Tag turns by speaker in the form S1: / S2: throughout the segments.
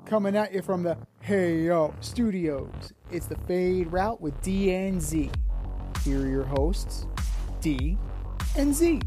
S1: Coming at you from the Hey Yo Studios. It's the Fade Route with D and Z. Here are your hosts, D and Z.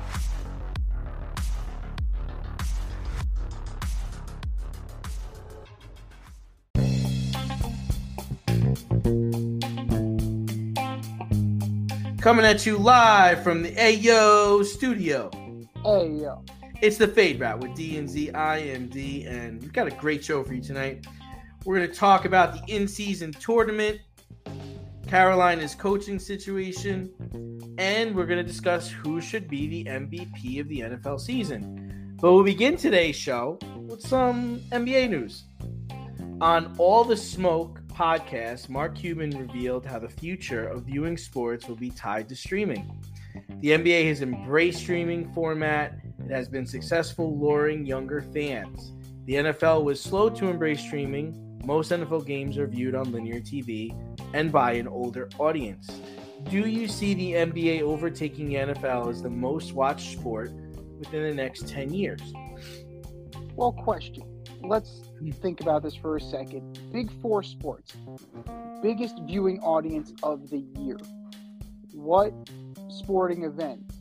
S2: Coming at you live from the Ayo Studio.
S1: Hey Yo.
S2: It's the Fade Route with D and Z. I am D, and we've got a great show for you tonight. We're going to talk about the in-season tournament, Carolina's coaching situation, and we're going to discuss who should be the MVP of the NFL season. But we'll begin today's show with some NBA news. On All the Smoke podcast, Mark Cuban revealed how the future of viewing sports will be tied to streaming. The NBA has embraced streaming format. It has been successful luring younger fans. The NFL was slow to embrace streaming. Most NFL games are viewed on linear TV and by an older audience. Do you see the NBA overtaking the NFL as the most watched sport within the next 10 years?
S3: Well, question. Let's think about this for a second. Big four sports. Biggest viewing audience of the year. What sporting event?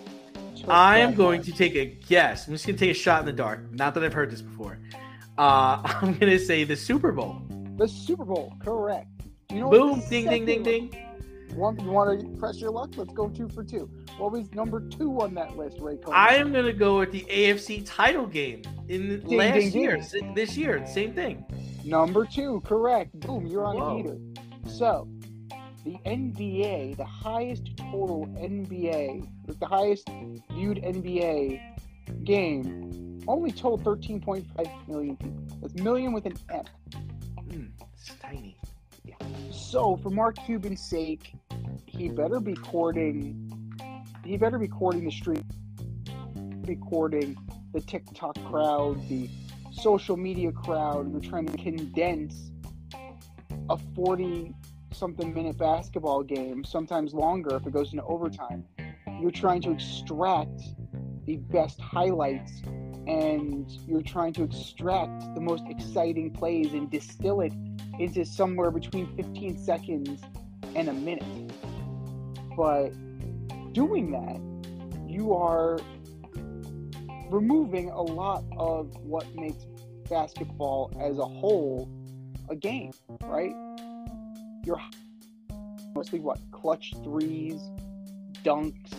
S2: I am going to take a guess. I'm just going to take a shot in the dark. Not that I've heard this before. I'm going to say the Super Bowl.
S3: The Super Bowl, correct. You know
S2: Boom, ding, ding, ding, ding.
S3: You want to press your luck? Let's go 2 for 2. What was number 2 on that list, Ray Coleman?
S2: I am going to go with the AFC title game in
S3: Ding,
S2: last
S3: ding,
S2: year.
S3: ding.
S2: This year, same thing.
S3: Number 2, correct. Boom, you're on
S2: Whoa.
S3: a heater. So, the NBA, the highest total NBA, the highest viewed NBA game, only told 13.5 million people. That's million with an M.
S2: It's tiny.
S3: Yeah. So, for Mark Cuban's sake, he better be courting the street, be courting the TikTok crowd, the social media crowd. We're trying to condense a 40-something minute basketball game, sometimes longer if it goes into overtime. You're trying to extract the best highlights, and you're trying to extract the most exciting plays and distill it into somewhere between 15 seconds and a minute. But doing that, you are removing a lot of what makes basketball as a whole a game, right? You're mostly clutch threes, dunks,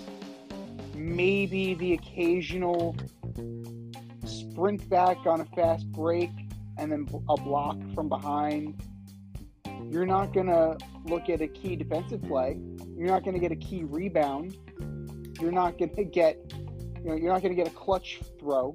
S3: maybe the occasional sprint back on a fast break and then a block from behind. You're not going to look at a key defensive play. You're not going to get a key rebound. You're not going to get, you're not going to get a clutch throw.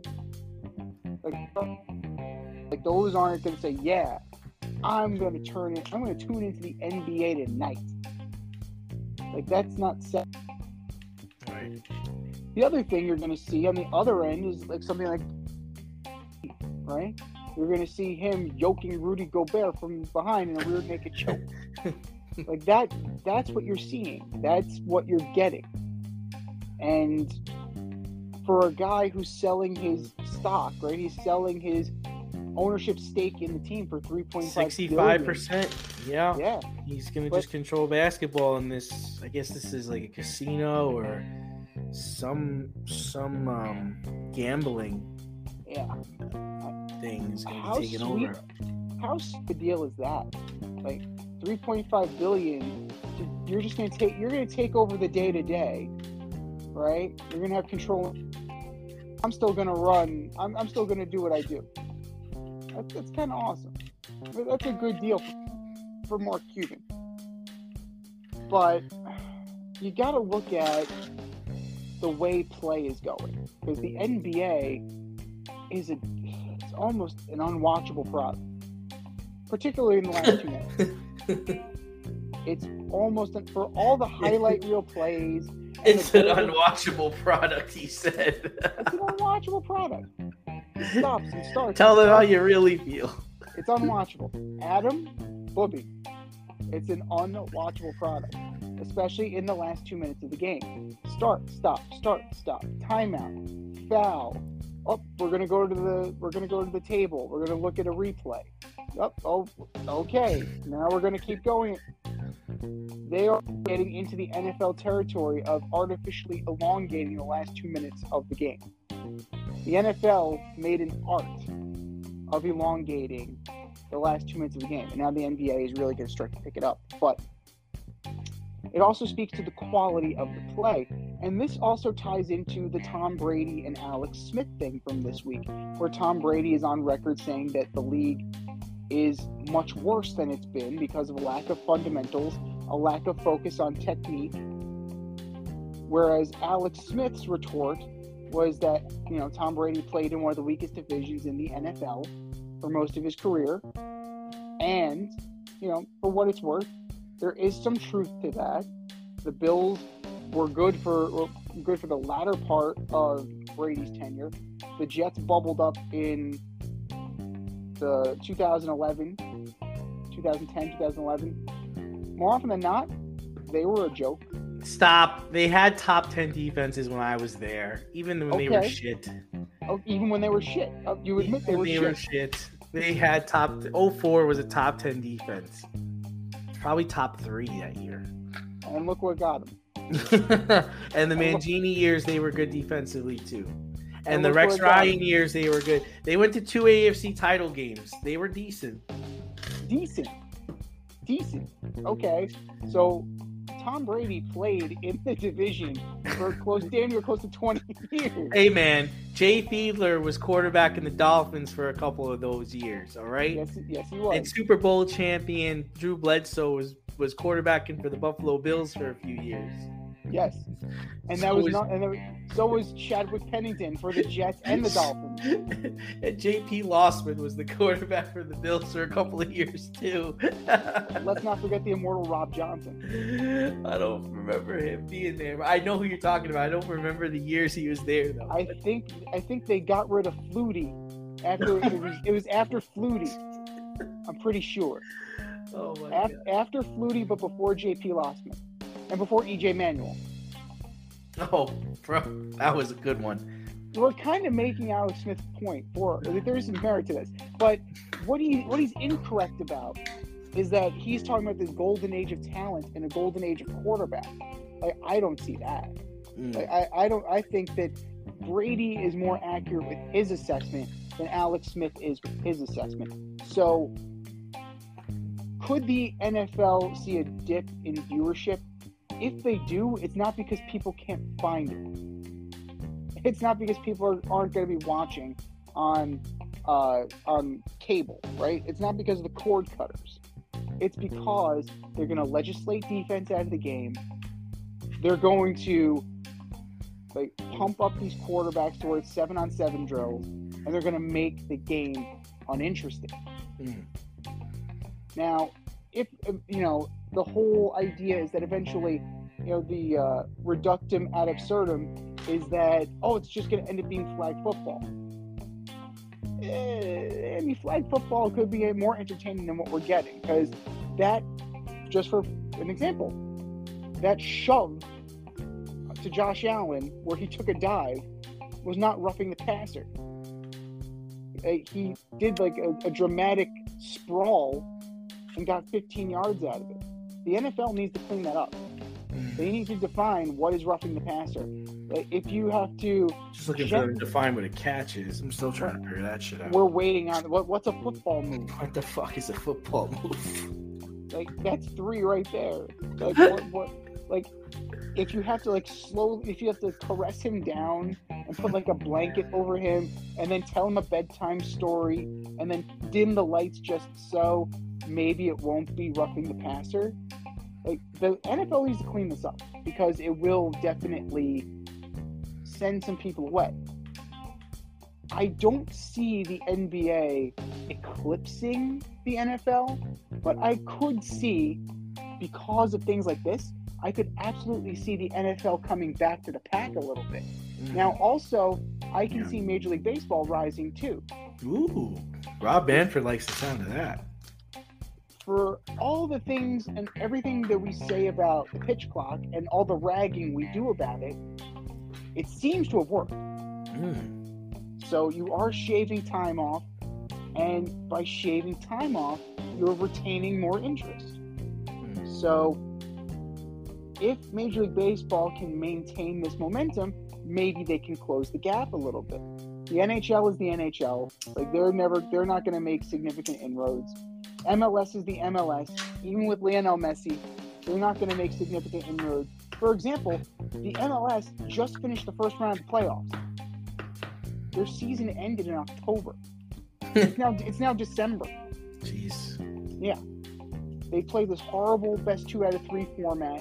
S3: Like those aren't going to say, yeah, I'm going to tune into the NBA tonight. Like, that's not set.
S2: Right.
S3: The other thing you're going to see on the other end is like something like, right? You're going to see him yoking Rudy Gobert from behind in a rear naked choke. Like that's what you're seeing. That's what you're getting. And for a guy who's selling his stock, right? He's selling his ownership stake in the team for 3.5
S2: 65%. Yeah.
S3: Yeah.
S2: He's going to just control basketball in this. I guess this is like a casino or some gambling thing is going to be taken over.
S3: How sweet a deal is that? Like 3.5 billion. You're going to take over the day to day, right? You're going to have control. I'm still going to run. I'm still going to do what I do. That's kind of awesome. That's a good deal for Mark Cuban. But you got to look at the way play is going, because the NBA it's almost an unwatchable product, particularly in the last 2 minutes. It's almost for all the highlight reel plays.
S2: It's an unwatchable product, he said.
S3: It's an unwatchable product. It stops and starts.
S2: Tell them how you really feel.
S3: It's unwatchable. Adam, Booby. It's an unwatchable product, especially in the last 2 minutes of the game. Start, stop, timeout, foul, Oh, we're gonna go to the table. We're gonna look at a replay. Oh, okay. Now we're gonna keep going. They are getting into the NFL territory of artificially elongating the last 2 minutes of the game. The NFL made an art of elongating the last 2 minutes of the game, and now the NBA is really going to start to pick it up. But it also speaks to the quality of the play, and this also ties into the Tom Brady and Alex Smith thing from this week, where Tom Brady is on record saying that the league is much worse than it's been because of a lack of fundamentals, a lack of focus on technique, whereas Alex Smith's retort was that, Tom Brady played in one of the weakest divisions in the NFL for most of his career, and, for what it's worth, there is some truth to that. The Bills were good for the latter part of Brady's tenure. The Jets bubbled up in the 2010, 2011. More often than not, they were a joke.
S2: Stop. They had top 10 defenses when I was there, even when they were shit.
S3: Oh, even when they were shit. You admit they were
S2: shit. They had 04 was a top 10 defense. Probably top 3 that year.
S3: And look what got them.
S2: And the Mangini years, they were good defensively too. And the Rex Ryan years, they were good. They went to 2 AFC title games. They were decent.
S3: Decent. Okay. So Tom Brady played in the division for damn near close to 20 years.
S2: Hey, man. Jay Fiedler was quarterback in the Dolphins for a couple of those years, all right?
S3: Yes, he was.
S2: And Super Bowl champion Drew Bledsoe was quarterbacking for the Buffalo Bills for a few years.
S3: Yes. And so was Chadwick Pennington for the Jets and the Dolphins.
S2: And J.P. Lossman was the quarterback for the Bills for a couple of years too.
S3: Let's not forget the immortal Rob Johnson.
S2: I don't remember him being there. I know who you're talking about. I don't remember the years he was there though.
S3: I think they got rid of Flutie after it was after Flutie. I'm pretty sure.
S2: Oh my God.
S3: After Flutie, but before J.P. Lossman. And before E.J. Manuel.
S2: Oh, bro, that was a good one.
S3: We're kind of making Alex Smith's point. There is some merit to this. But what he's incorrect about is that he's talking about this golden age of talent and a golden age of quarterback. Like, I don't see that. Like, I think that Brady is more accurate with his assessment than Alex Smith is with his assessment. So, could the NFL see a dip in viewership? If they do, it's not because people can't find it. It's not because people aren't going to be watching on cable, right? It's not because of the cord cutters. It's because they're going to legislate defense out of the game. They're going to pump up these quarterbacks towards 7-on-7 drills, and they're going to make the game uninteresting. Now, if the whole idea is that eventually, the reductum ad absurdum is that, it's just going to end up being flag football. Flag football could be more entertaining than what we're getting, because that, just for an example, that shove to Josh Allen where he took a dive was not roughing the passer. He did a dramatic sprawl and got 15 yards out of it. The NFL needs to clean that up. They need to define what is roughing the passer. If you have to...
S2: Just looking for them to define what a catch is. I'm still trying to figure that shit out.
S3: We're waiting on... What's a football move?
S2: What the fuck is a football move?
S3: That's 3 right there. If you have to if you have to caress him down and put a blanket over him and then tell him a bedtime story and then dim the lights just so maybe it won't be roughing the passer. The NFL needs to clean this up because it will definitely send some people away. I don't see the NBA eclipsing the NFL, but I could see, because of things like this, I could absolutely see the NFL coming back to the pack a little bit. Now, also, I can see Major League Baseball rising too.
S2: Ooh, Rob Manfred likes the sound of that.
S3: For all the things and everything that we say about the pitch clock and all the ragging we do about it, it seems to have worked. So you are shaving time off, and by shaving time off, you're retaining more interest. So if Major League Baseball can maintain this momentum, maybe they can close the gap a little bit. The NHL is the NHL. Like they're not going to make significant inroads. MLS is the MLS. Even with Lionel Messi, they're not going to make significant inroads. For example, the MLS just finished the first round of the playoffs. Their season ended in October. It's now December.
S2: Jeez.
S3: Yeah. They play this horrible best 2 out of 3 format,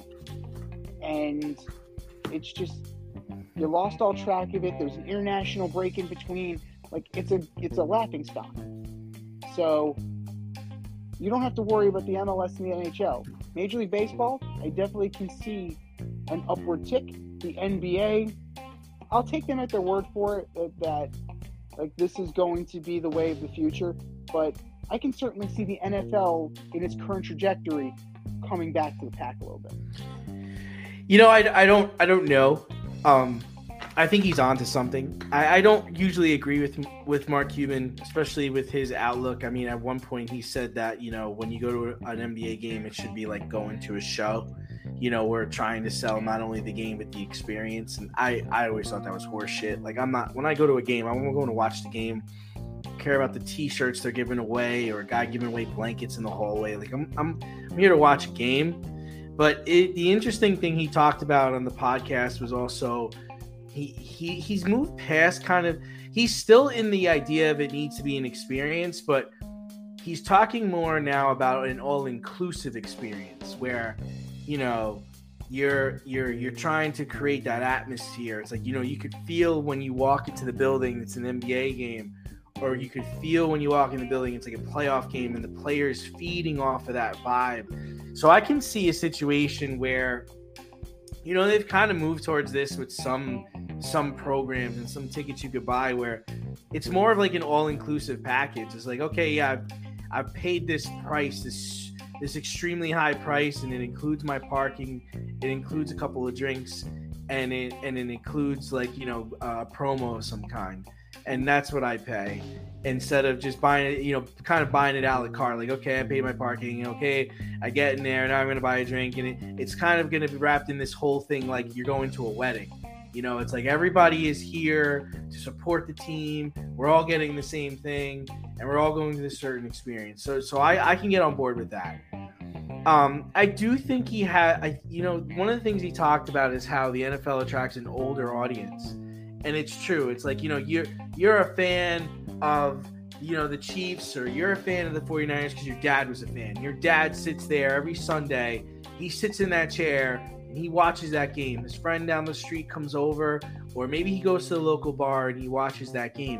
S3: and it's just you lost all track of it. There's an international break in between. Like it's a laughing stock. So you don't have to worry about the MLS and the NHL. Major League Baseball, I definitely can see an upward tick. The NBA, I'll take them at their word for it that like this is going to be the way of the future. But I can certainly see the NFL in its current trajectory coming back to the pack a little bit.
S2: You know, I don't know. I think he's onto something. I don't usually agree with Mark Cuban, especially with his outlook. I mean, at one point he said that, you know, when you go to an NBA game, it should be like going to a show. You know, we're trying to sell not only the game, but the experience. And I always thought that was horse shit. Like when I go to a game, I'm going to watch the game. Care about the t-shirts they're giving away or a guy giving away blankets in the hallway. Like I'm here to watch a game. But the interesting thing he talked about on the podcast was also he's moved past kind of – he's still in the idea of it needs to be an experience, but he's talking more now about an all-inclusive experience where, you know, you're trying to create that atmosphere. It's like, you know, you could feel when you walk into the building it's an NBA game, or you could feel when you walk in the building it's like a playoff game and the players feeding off of that vibe. So I can see a situation where, you know, they've kind of moved towards this with some programs and some tickets you could buy where it's more of like an all-inclusive package. It's like, okay, yeah, I've paid this price, this extremely high price, and it includes my parking, it includes a couple of drinks, and it includes like, you know, a promo of some kind. And that's what I pay instead of just buying it, you know, kind of buying it a la carte. Like, okay, I paid my parking. Okay, I get in there. Now I'm going to buy a drink. And it's kind of going to be wrapped in this whole thing like you're going to a wedding. You know, it's like everybody is here to support the team. We're all getting the same thing. And we're all going to this certain experience. So I can get on board with that. I do think he had, you know, one of the things he talked about is how the NFL attracts an older audience. And it's true. It's like, you know, you're a fan of, you know, the Chiefs, or you're a fan of the 49ers because your dad was a fan. Your dad sits there every Sunday. He sits in that chair and he watches that game. His friend down the street comes over, or maybe he goes to the local bar and he watches that game.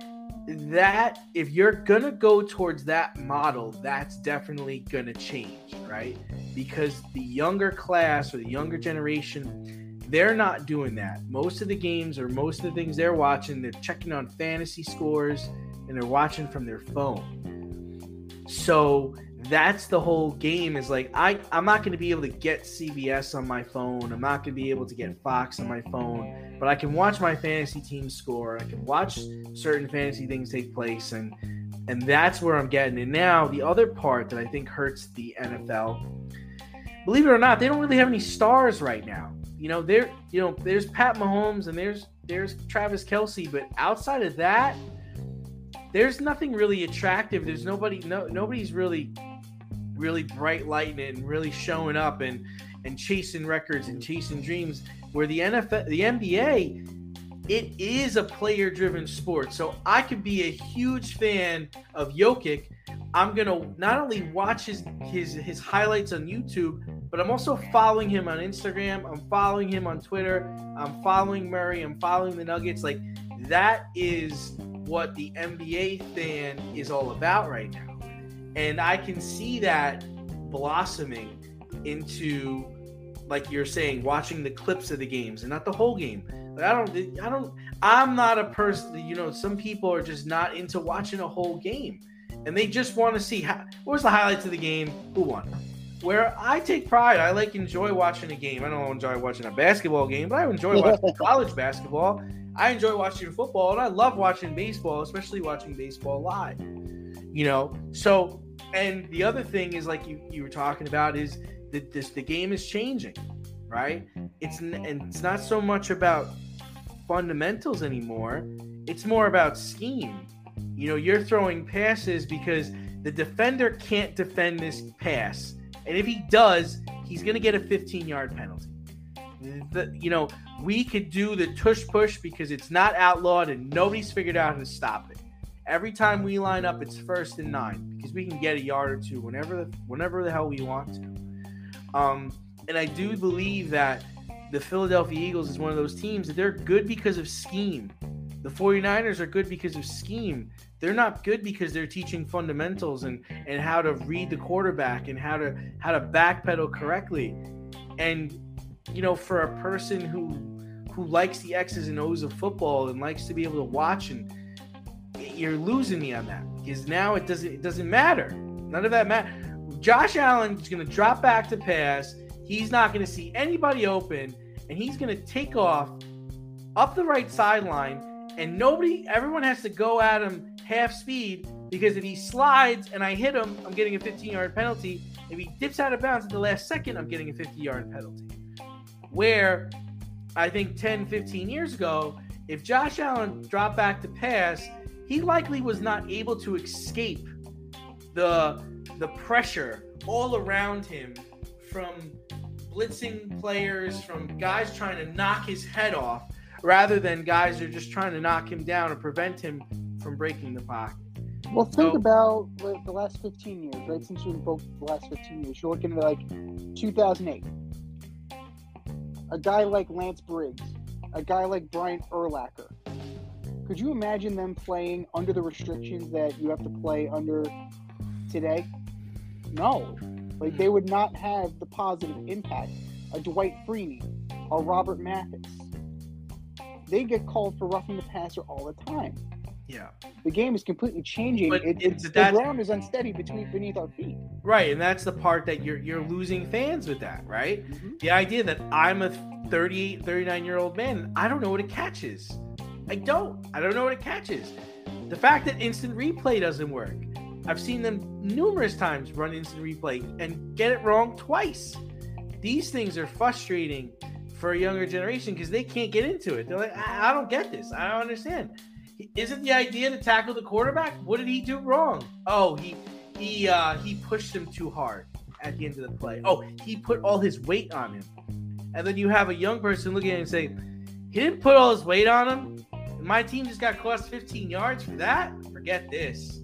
S2: That, if you're going to go towards that model, that's definitely going to change, right? Because the younger class or the younger generation, they're not doing that. Most of the games or most of the things they're watching, they're checking on fantasy scores and they're watching from their phone. So that's the whole game, is like, I'm not going to be able to get CBS on my phone. I'm not going to be able to get Fox on my phone, but I can watch my fantasy team score. I can watch certain fantasy things take place. And that's where I'm getting it. Now, the other part that I think hurts the NFL, believe it or not, they don't really have any stars right now. You know, there's Pat Mahomes and there's Travis Kelce, but outside of that, there's nothing really attractive. There's nobody's really bright lighting it and really showing up and chasing records and chasing dreams. Where the NFL, the NBA, it is a player-driven sport. So I could be a huge fan of Jokic. I'm gonna not only watch his highlights on YouTube, but I'm also following him on Instagram. I'm following him on Twitter. I'm following Murray. I'm following the Nuggets. Like, that is what the NBA fan is all about right now. And I can see that blossoming into, like you're saying, watching the clips of the games and not the whole game. Like, I'm not a person, you know, some people are just not into watching a whole game. And they just want to see what was the highlights of the game, who won. Where I take pride, I enjoy watching a game. I don't enjoy watching a basketball game, but I enjoy watching college basketball. I enjoy watching football, and I love watching baseball, especially watching baseball live. So, and the other thing is, like you were talking about, is that the game is changing, right? It's not so much about fundamentals anymore. It's more about scheme. You're throwing passes because the defender can't defend this pass, and if he does, he's going to get a 15-yard penalty. We could do the tush push because it's not outlawed and nobody's figured out how to stop it. Every time we line up, it's 1st and 9 because we can get a yard or two whenever the hell we want to. And I do believe that the Philadelphia Eagles is one of those teams that they're good because of scheme. The 49ers are good because of scheme. They're not good because they're teaching fundamentals and how to read the quarterback and how to backpedal correctly. And for a person who likes the X's and O's of football and likes to be able to watch, and you're losing me on that because now it doesn't matter. None of that matters. Josh Allen is going to drop back to pass. He's not going to see anybody open, and he's going to take off up the right sideline, and everyone has to go at him half speed because if he slides and I hit him, I'm getting a 15-yard penalty. If he dips out of bounds at the last second, I'm getting a 50-yard penalty. Where I think 10, 15 years ago, if Josh Allen dropped back to pass, he likely was not able to escape the pressure all around him from blitzing players, from guys trying to knock his head off, rather than guys who are just trying to knock him down or prevent him from breaking the pocket.
S3: Well, think about the last 15 years, right? Since we broke the last 15 years, you're looking at like 2008. A guy like Lance Briggs, a guy like Brian Urlacher. Could you imagine them playing under the restrictions that you have to play under today? No. Like, they would not have the positive impact. A Dwight Freeney, a Robert Mathis. They get called for roughing the passer all the time.
S2: Yeah.
S3: The game is completely changing. The ground is unsteady beneath our feet.
S2: Right, and that's the part that you're losing fans with that, right? Mm-hmm. The idea that I'm a 38, 39-year-old man, I don't know what a catch is. I don't know what a catch is. The fact that instant replay doesn't work. I've seen them numerous times run instant replay and get it wrong twice. These things are frustrating for a younger generation because they can't get into it. They're like, I don't get this. I don't understand. Isn't the idea to tackle the quarterback? What did he do wrong? Oh, he pushed him too hard at the end of the play. Oh, he put all his weight on him. And then you have a young person looking at it and say, he didn't put all his weight on him. My team just got cost 15 yards for that? Forget this.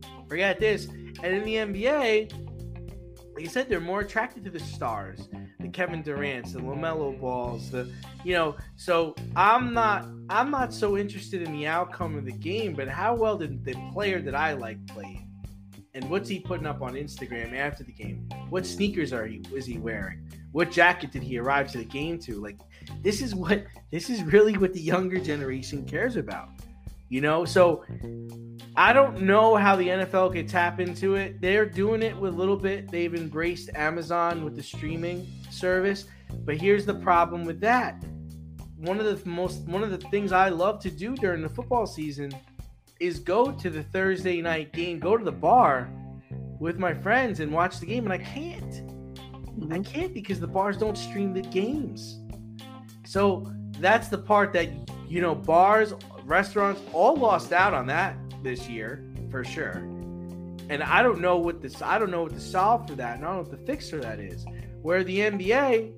S2: And in the NBA, like you said, they're more attracted to the stars, the Kevin Durant's, the LaMelo Balls, so I'm not so interested in the outcome of the game, but how well did the player that I like play? And what's he putting up on Instagram after the game? What sneakers is he wearing? What jacket did he arrive to the game to? Like, this is really what the younger generation cares about. So I don't know how the NFL could tap into it. They're doing it with a little bit. They've embraced Amazon with the streaming service. But here's the problem with that. One of the things I love to do during the football season is go to the Thursday night game, go to the bar with my friends and watch the game, and I can't. I can't because the bars don't stream the games. So that's the part that, bars, restaurants all lost out on that this year for sure. And I don't know what the solve for that, and I don't know what the fix for that is. Where the NBA,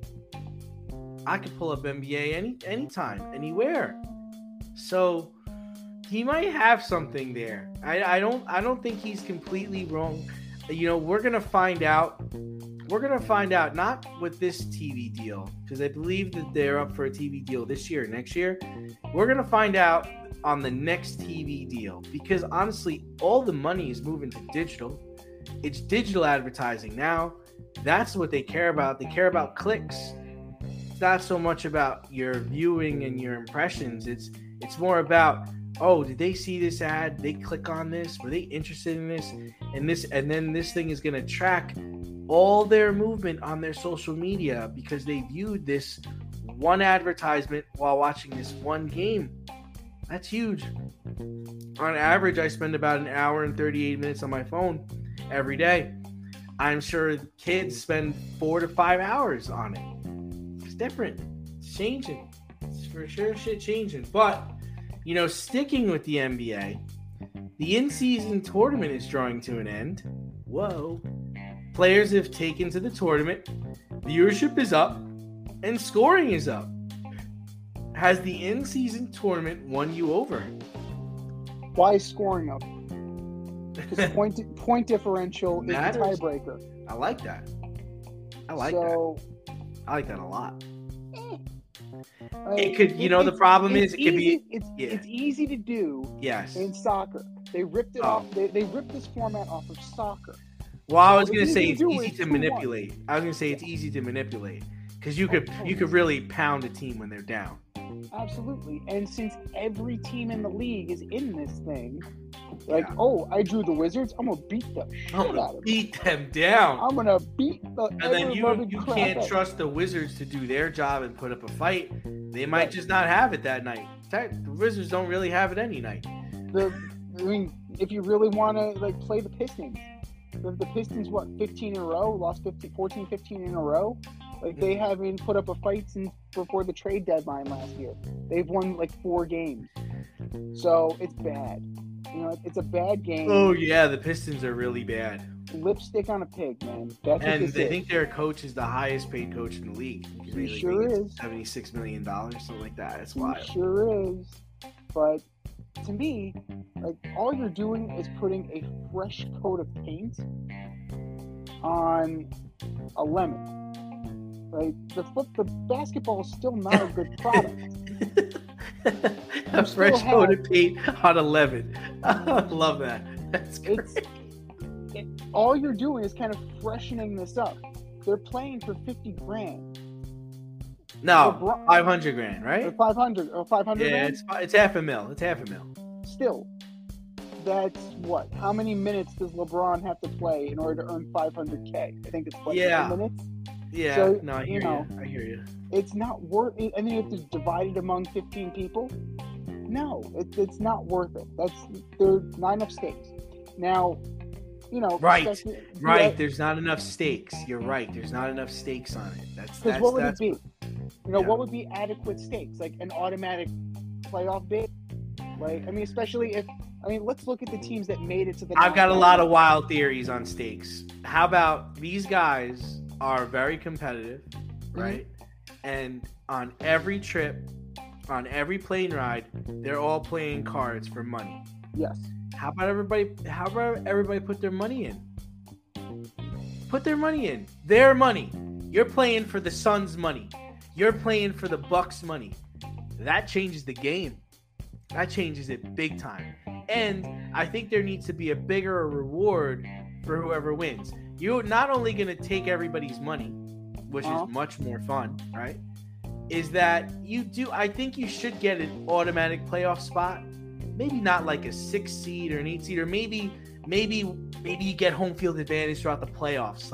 S2: I could pull up NBA anytime, anywhere. So he might have something there. I don't think he's completely wrong. We're gonna find out. We're gonna find out not with this TV deal, because I believe that they're up for a TV deal this year, next year. We're gonna find out on the next TV deal, because honestly, all the money is moving to digital. It's digital advertising now. That's what they care about. They care about clicks. It's not so much about your viewing and your impressions. It's more about, oh, did they see this ad? They click on this? Were they interested in this? And then this thing is going to track all their movement on their social media because they viewed this one advertisement while watching this one game. That's huge. On average, I spend about an hour and 38 minutes on my phone every day. I'm sure kids spend 4 to 5 hours on it. It's different. It's changing. It's for sure shit changing. But, sticking with the NBA, the in-season tournament is drawing to an end. Whoa. Players have taken to the tournament. Viewership is up. And scoring is up. Has the in-season tournament won you over?
S3: Why is scoring up? Because point differential is the tiebreaker.
S2: I like that. I like that a lot. It could, the problem is it could be.
S3: It's easy to do.
S2: Yes.
S3: In soccer, they ripped it off. They ripped this format off of soccer.
S2: Well, I was gonna say it's easy to manipulate. I was gonna say it's easy to manipulate because you could really pound a team when they're down.
S3: Absolutely, and since every team in the league is in this thing, I drew the Wizards, I'm gonna beat the shit out of them.
S2: Beat them down.
S3: I'm gonna beat the.
S2: And then you can't trust the Wizards to do their job and put up a fight. They might just not have it that night. The Wizards don't really have it any night.
S3: If you really want to play the Pistons, the Pistons 15 in a row, lost 15 in a row. They haven't put up a fight since before the trade deadline last year. They've won 4 games. So it's bad. It's a bad game.
S2: Oh, yeah, the Pistons are really bad.
S3: Lipstick on a pig, man. That's
S2: and they think their coach is the highest paid coach in the league.
S3: He sure is.
S2: $76 million, something like that. That's wild.
S3: He sure is. But to me, all you're doing is putting a fresh coat of paint on a lemon. The basketball is still not a good product.
S2: A fresh coat of paint on 11. I love that. That's great.
S3: All you're doing is kind of freshening this up. They're playing for $50,000.
S2: No, $500,000, right?
S3: Or 500 or 500.
S2: Yeah, it's $500,000. It's $500,000.
S3: Still, that's what? How many minutes does LeBron have to play in order to earn $500K? I think it's 10 minutes.
S2: Yeah,
S3: so,
S2: I hear you.
S3: It's not worth it. And then you have to divide it among 15 people. No, it's not worth it. There's not enough stakes. Now,
S2: Right. There's not enough stakes. You're right. There's not enough stakes on it. That's
S3: what would it be? What would be adequate stakes? An automatic playoff bid? Especially if. Let's look at the teams that made it to the.
S2: I've got a lot of wild theories on stakes. How about these guys are very competitive, right? Mm-hmm. And on every trip, on every plane ride, they're all playing cards for money.
S3: Yes.
S2: How about everybody put their money in? Put their money in. Their money. You're playing for the Suns' money. You're playing for the Bucks' money. That changes the game. That changes it big time. And I think there needs to be a bigger reward for whoever wins. You're not only going to take everybody's money, which is much more fun, right? Is that I think you should get an automatic playoff spot. Maybe not like a 6 seed or an 8 seed, or maybe you get home field advantage throughout the playoffs.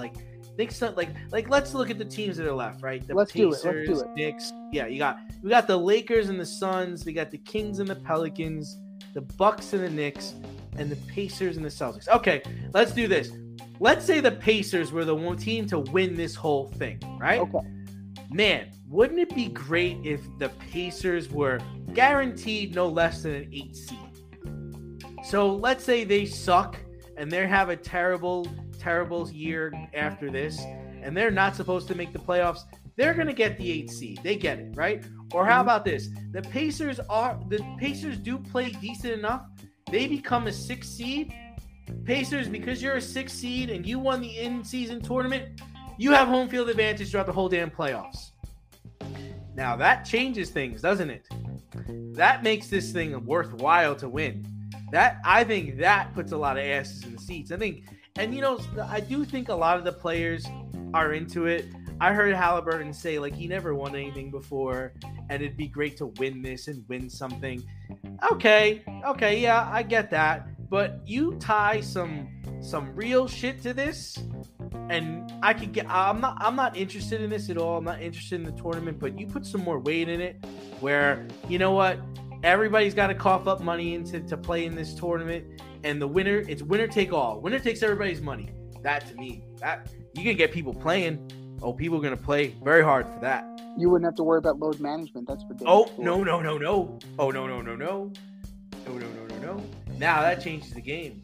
S2: Let's look at the teams that are left, right? The Pacers,
S3: Let's do it.
S2: Knicks. Yeah, we got the Lakers and the Suns. We got the Kings and the Pelicans, the Bucks and the Knicks, and the Pacers and the Celtics. Okay, let's do this. Let's say the Pacers were the one team to win this whole thing, right?
S3: Okay.
S2: Man, wouldn't it be great if the Pacers were guaranteed no less than an 8 seed? So let's say they suck and they have a terrible year after this, and they're not supposed to make the playoffs. They're going to get the 8 seed. They get it, right? Or how about this? The Pacers do play decent enough. They become a 6 seed. Pacers, because you're a 6 seed and you won the in-season tournament, you have home field advantage throughout the whole damn playoffs. Now that changes things, doesn't it? That makes this thing worthwhile to win. I think that puts a lot of asses in the seats. I do think a lot of the players are into it. I heard Halliburton say he never won anything before, and it'd be great to win this and win something. Okay, yeah, I get that. But you tie some real shit to this, and I'm not interested in this at all. I'm not interested in the tournament, but you put some more weight in it where, you know what? everybody's got to cough up money to play in this tournament, and the winner, it's winner take all. Winner takes everybody's money. That, to me, that you can get people playing. Oh, people are going to play very hard for that.
S3: You wouldn't have to worry about load management. That's for damn
S2: Oh,
S3: sure.
S2: no. Oh, no. No. Now that changes the game.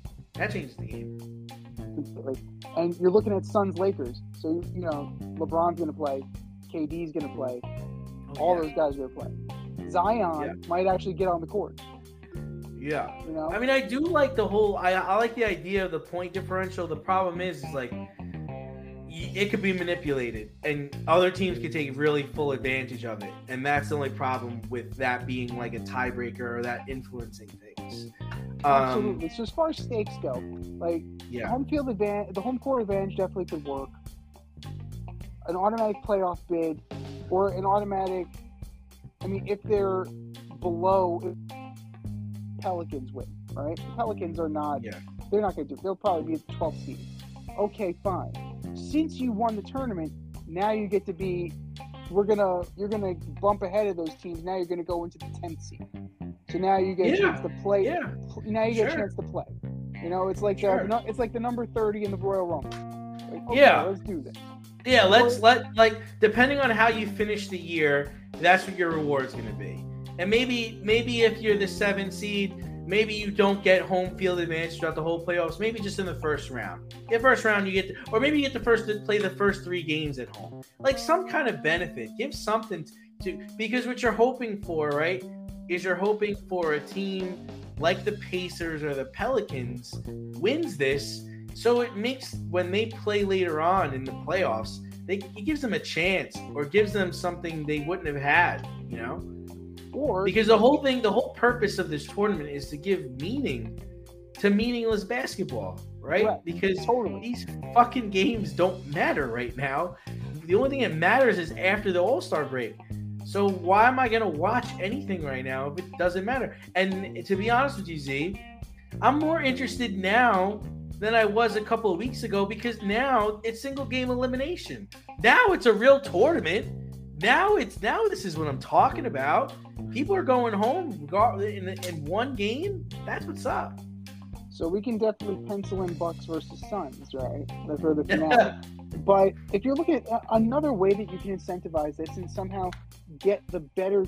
S3: Completely. And you're looking at Suns Lakers. So, you know, LeBron's going to play. KD's going to play. All those guys are going to play. Zion might actually get on the court.
S2: Yeah.
S3: You know?
S2: I mean, I do like the whole, I like the idea of the point differential. The problem is like, it could be manipulated, and other teams could take really full advantage of it. And that's the only problem with that being like a tiebreaker or that influencing things.
S3: Absolutely. So as far as stakes go, like
S2: Yeah.
S3: home field advantage, the home court advantage definitely could work. An automatic playoff bid, or an automatic. I mean, if they're below, if Pelicans win, right? The Pelicans are not.
S2: Yeah.
S3: They're not going to do. They'll probably be at the 12th seed. Okay, fine. Since you won the tournament, now you get to be. You're gonna bump ahead of those teams. Now you're gonna go into the 10th seed. So now you get a chance to play.
S2: Yeah.
S3: Now you get a chance to play. You know, it's like it's like the number 30 in the Royal Rumble. Like, okay, let's do this.
S2: Yeah, let depending on how you finish the year, that's what your reward's going to be. And maybe if you're the 7th seed, maybe you don't get home field advantage throughout the whole playoffs. Maybe just in the first round. In the first round, you get, or maybe you get to play the first 3 games at home. Like some kind of benefit. Give something to, because what you're hoping for, right, is you're hoping for a team like the Pacers or the Pelicans wins this. So it makes, when they play later on in the playoffs, it gives them a chance, or gives them something they wouldn't have had, you know?
S3: Or
S2: because the whole purpose of this tournament is to give meaning to meaningless basketball, right? Because these fucking games don't matter right now. The only thing that matters is after the All-Star break. So why am I going to watch anything right now if it doesn't matter? And to be honest with you, Z, I'm more interested now than I was a couple of weeks ago, because now it's single game elimination. Now it's a real tournament. Now this is what I'm talking about. People are going home in one game. That's what's up.
S3: So we can definitely pencil in Bucks versus Suns, right? For the finale. But if you're looking at another way that you can incentivize this and somehow get the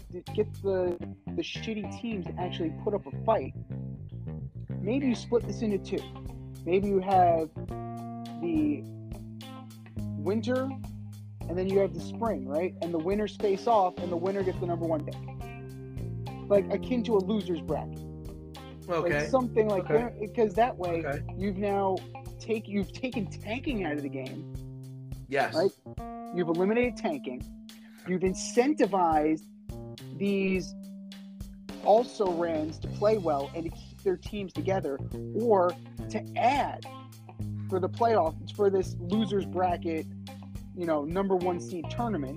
S3: shitty teams to actually put up a fight, maybe you split this into 2. Maybe you have the winter, and then you have the spring, right? And the winners face off, and the winner gets the number 1 pick. Like akin to a loser's bracket.
S2: Okay.
S3: Like something like that, because that way you've taken tanking out of the game.
S2: Yes.
S3: Right? You've eliminated tanking. You've incentivized these also-rans to play well and to keep their teams together, or to add for the playoffs, for this loser's bracket, you know, number 1 seed tournament.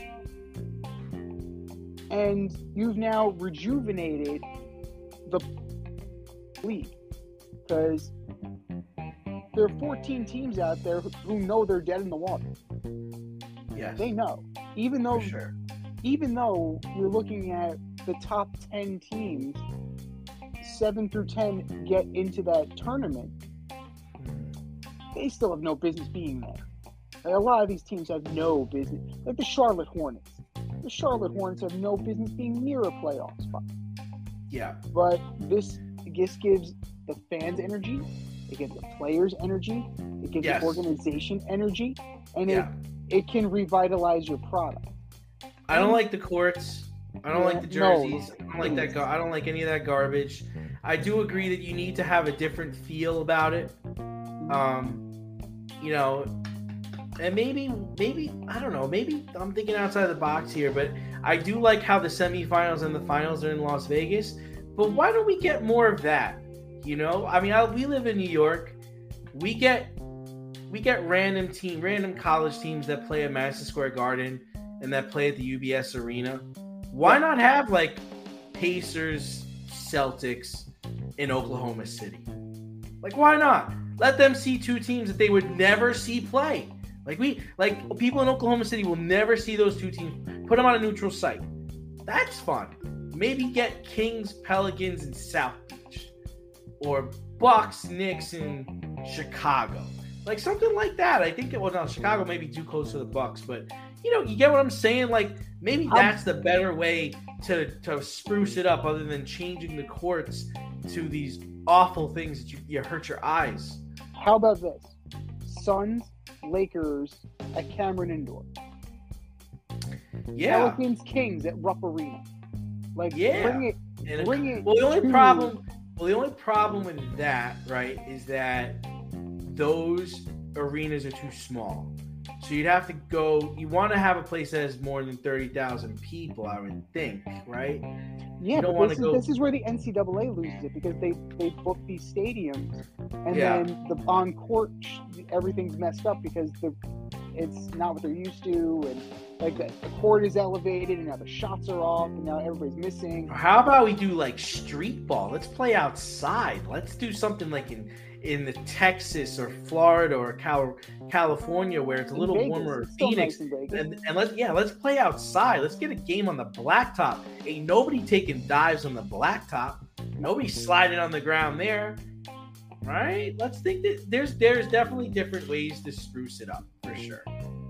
S3: And you've now rejuvenated the league, because there are 14 teams out there who know they're dead in the water.
S2: Yes.
S3: They know. Even though you're looking at the top 10 teams, 7 through 10 get into that tournament, they still have no business being there. Like, a lot of these teams have no business. Like the Charlotte Hornets. The Charlotte Hornets have no business being near a playoff spot.
S2: Yeah.
S3: But this gives the fans energy. It gives the players energy. It gives the organization energy. And it can revitalize your product.
S2: I don't like the courts. I don't like the jerseys. I don't like that. I don't like any of that garbage. I do agree that you need to have a different feel about it. You know, and maybe I don't know. Maybe I'm thinking outside the box here, but I do like how the semifinals and the finals are in Las Vegas. But why don't we get more of that? You know, I mean, we live in New York. We get random college teams that play at Madison Square Garden and that play at the UBS Arena. Why not have like Pacers, Celtics in Oklahoma City? Like, why not? Let them see 2 teams that they would never see play. Like people in Oklahoma City will never see those 2 teams. Put them on a neutral site. That's fun. maybe get Kings, Pelicans in South Beach, or Bucks, Knicks in Chicago, like something like that. I think Chicago may be too close to the Bucks, but you get what I'm saying. Like maybe that's the better way to spruce it up, other than changing the courts to these awful things that you hurt your eyes.
S3: How about this? Suns, Lakers at Cameron Indoor.
S2: Yeah.
S3: Pelicans, Kings at Rupp Arena. Like, bring it.
S2: Well, the only problem with that, right, is that those arenas are too small. So you'd have to go. You want to have a place that has more than 30,000 people, I would think, right?
S3: Yeah, but this is where the NCAA loses it, because they book these stadiums, and then the on court everything's messed up because it's not what they're used to, and like the court is elevated, and now the shots are off, and now everybody's missing.
S2: How about we do like street ball? Let's play outside. Let's do something like in the Texas or Florida or California, where it's a little
S3: Vegas.
S2: warmer, or
S3: It's still
S2: Phoenix,
S3: nice in Vegas.
S2: and let's play outside. Let's get a game on the blacktop. Ain't nobody taking dives on the blacktop. Nobody sliding on the ground there, right? Let's think that there's definitely different ways to spruce it up for sure.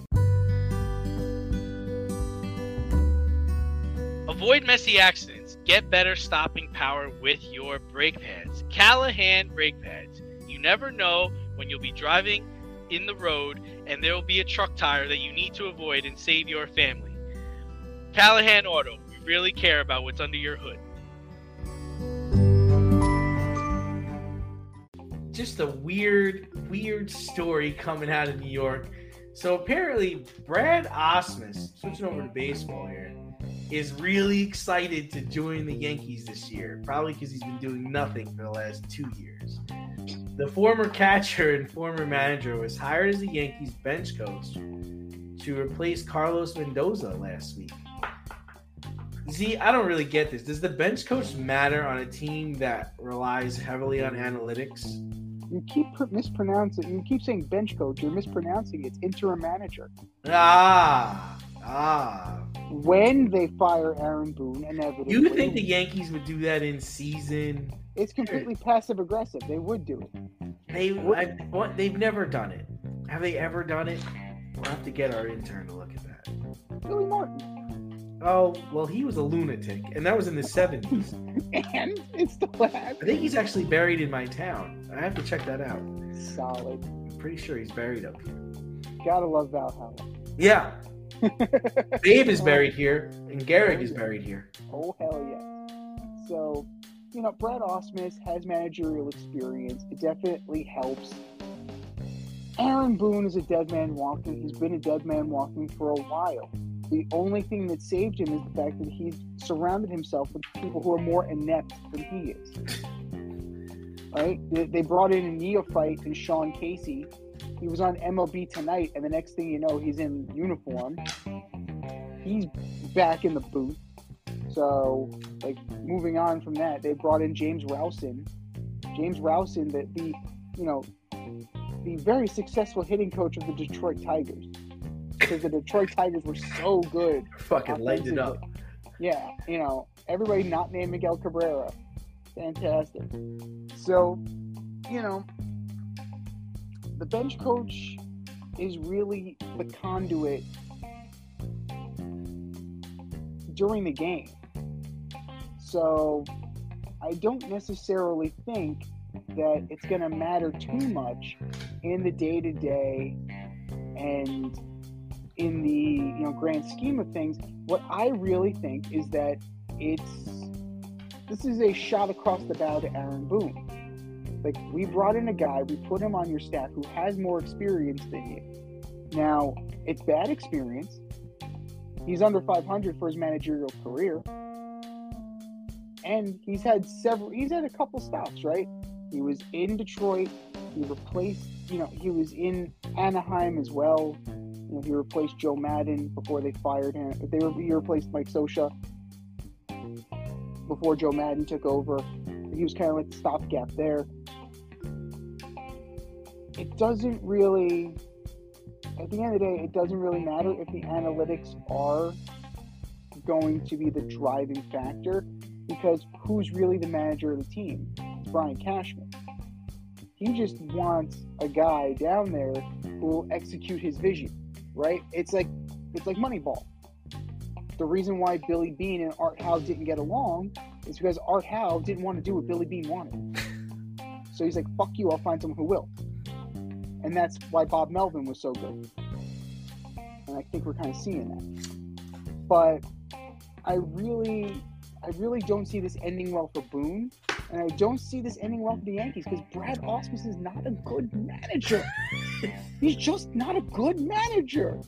S4: Avoid messy accidents. Get better stopping power with your brake pads. Callahan brake pads. You never know when you'll be driving in the road and there will be a truck tire that you need to avoid and save your family. Callahan Auto. We really care about what's under your hood.
S2: Just a weird story coming out of New York. So apparently Brad Ausmus, switching over to baseball here, is really excited to join the Yankees this year, probably because he's been doing nothing for the last 2 years. The former catcher and former manager was hired as the Yankees bench coach to replace Carlos Mendoza last week. See, I don't really get this. Does the bench coach matter on a team that relies heavily on analytics?
S3: You keep mispronouncing. You keep saying bench coach. You're mispronouncing it. It's interim manager. When they fire Aaron Boone, inevitably.
S2: You think the Yankees would do that in season?
S3: It's completely passive aggressive. They would do it.
S2: They've never done it. Have they ever done it? We'll have to get our intern to look at that.
S3: Billy Martin.
S2: Oh, well, he was a lunatic, and that was in the 70s.
S3: And it still happens.
S2: I think he's actually buried in my town. I have to check that out.
S3: Solid.
S2: I'm pretty sure he's buried up here.
S3: Gotta love Valhalla.
S2: Yeah. Babe is buried here, and Gehrig is buried here.
S3: Oh, hell yeah. So, Brad Ausmus has managerial experience. It definitely helps. Aaron Boone is a dead man walking. He's been a dead man walking for a while. The only thing that saved him is the fact that he's surrounded himself with people who are more inept than he is. Right? They brought in a neophyte in Sean Casey. He was on MLB Tonight, and the next thing you know, he's in uniform. He's back in the booth. So, moving on from that, they brought in James Rowson. James Rowson, the very successful hitting coach of the Detroit Tigers. Because the Detroit Tigers were so good.
S2: Fucking lighted it up.
S3: Yeah, everybody not named Miguel Cabrera. Fantastic. So, the bench coach is really the conduit during the game. So I don't necessarily think that it's going to matter too much in the day-to-day and in the grand scheme of things. What I really think is that this is a shot across the bow to Aaron Boone. We brought in a guy, we put him on your staff who has more experience than you. Now, it's bad experience. He's under 500 for his managerial career. And he's had a couple stops, right? He was in Detroit. He replaced, he was in Anaheim as well. He replaced Joe Madden before they fired him. He replaced Mike Scioscia before Joe Madden took over. He was kind of like the stopgap there. It doesn't really, at the end of the day, it doesn't really matter if the analytics are going to be the driving factor. because who's really the manager of the team? It's Brian Cashman. He just wants a guy down there who will execute his vision, right? It's like Moneyball. The reason why Billy Beane and Art Howe didn't get along is because Art Howe didn't want to do what Billy Beane wanted. So he's like, fuck you, I'll find someone who will. And that's why Bob Melvin was so good. And I think we're kind of seeing that. But I really don't see this ending well for Boone. And I don't see this ending well for the Yankees because Brad Ausmus is not a good manager. He's just not a good manager.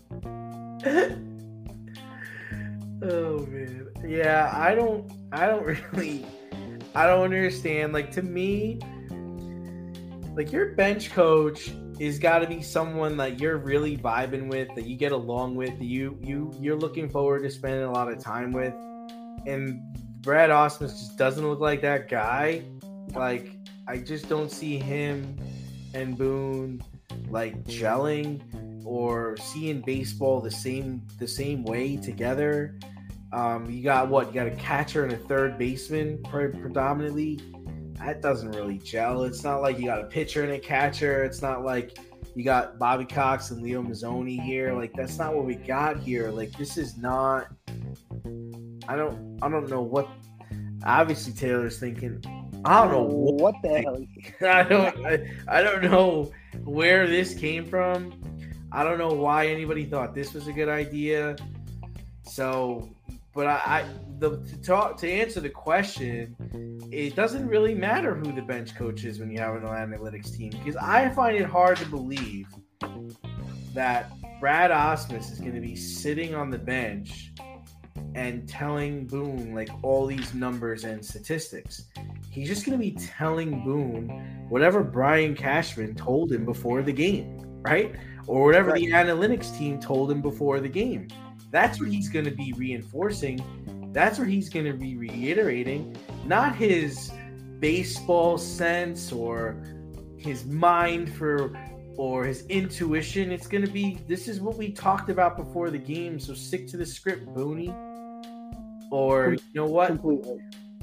S2: Oh man. Yeah, I don't understand. Like, to me, like, your bench coach is got to be someone that you're really vibing with, that you get along with, that you're looking forward to spending a lot of time with. And Brad Ausmus just doesn't look like that guy. Like, I just don't see him and Boone like gelling or seeing baseball the same way together. You got a catcher and a third baseman predominantly. That doesn't really gel. It's not like you got a pitcher and a catcher. It's not like you got Bobby Cox and Leo Mazzoni here. Like, that's not what we got here. Like, this is not. I don't know what. Obviously, Taylor's thinking. I don't know
S3: what the hell.
S2: I don't know where this came from. I don't know why anybody thought this was a good idea. So, but to answer the question, it doesn't really matter who the bench coach is when you have an analytics team, because I find it hard to believe that Brad Ausmus is going to be sitting on the bench and telling Boone like all these numbers and statistics. He's just going to be telling Boone whatever Brian Cashman told him before the game, right? Or whatever the analytics team told him before the game. That's what he's going to be reinforcing. That's what he's going to be reiterating, not his baseball sense or his mind or his intuition. It's going to be, this is what we talked about before the game, so stick to the script, Booney. Or, you know what?
S3: Completely.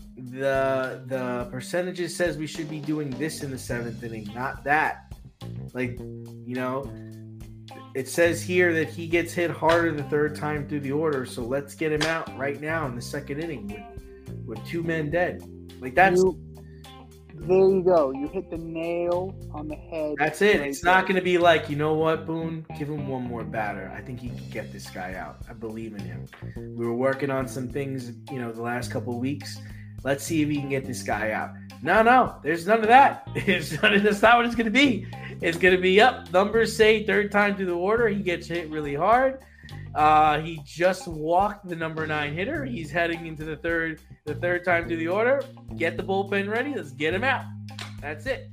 S2: The percentages says we should be doing this in the seventh inning, not that. Like, you know, it says here that he gets hit harder the third time through the order, so let's get him out right now in the second inning with two men dead. Like, that's...
S3: There you go. You hit the nail on the head.
S2: That's it. It's not going to be like, you know what, Boone? Give him one more batter. I think he can get this guy out. I believe in him. We were working on some things, you know, the last couple of weeks. Let's see if he can get this guy out. No. There's none of that. That's not what it's going to be. It's going to be up. Numbers say third time through the order. He gets hit really hard. He just walked the number 9 hitter. He's heading into the third time through the order. Get the bullpen ready. Let's get him out. That's it.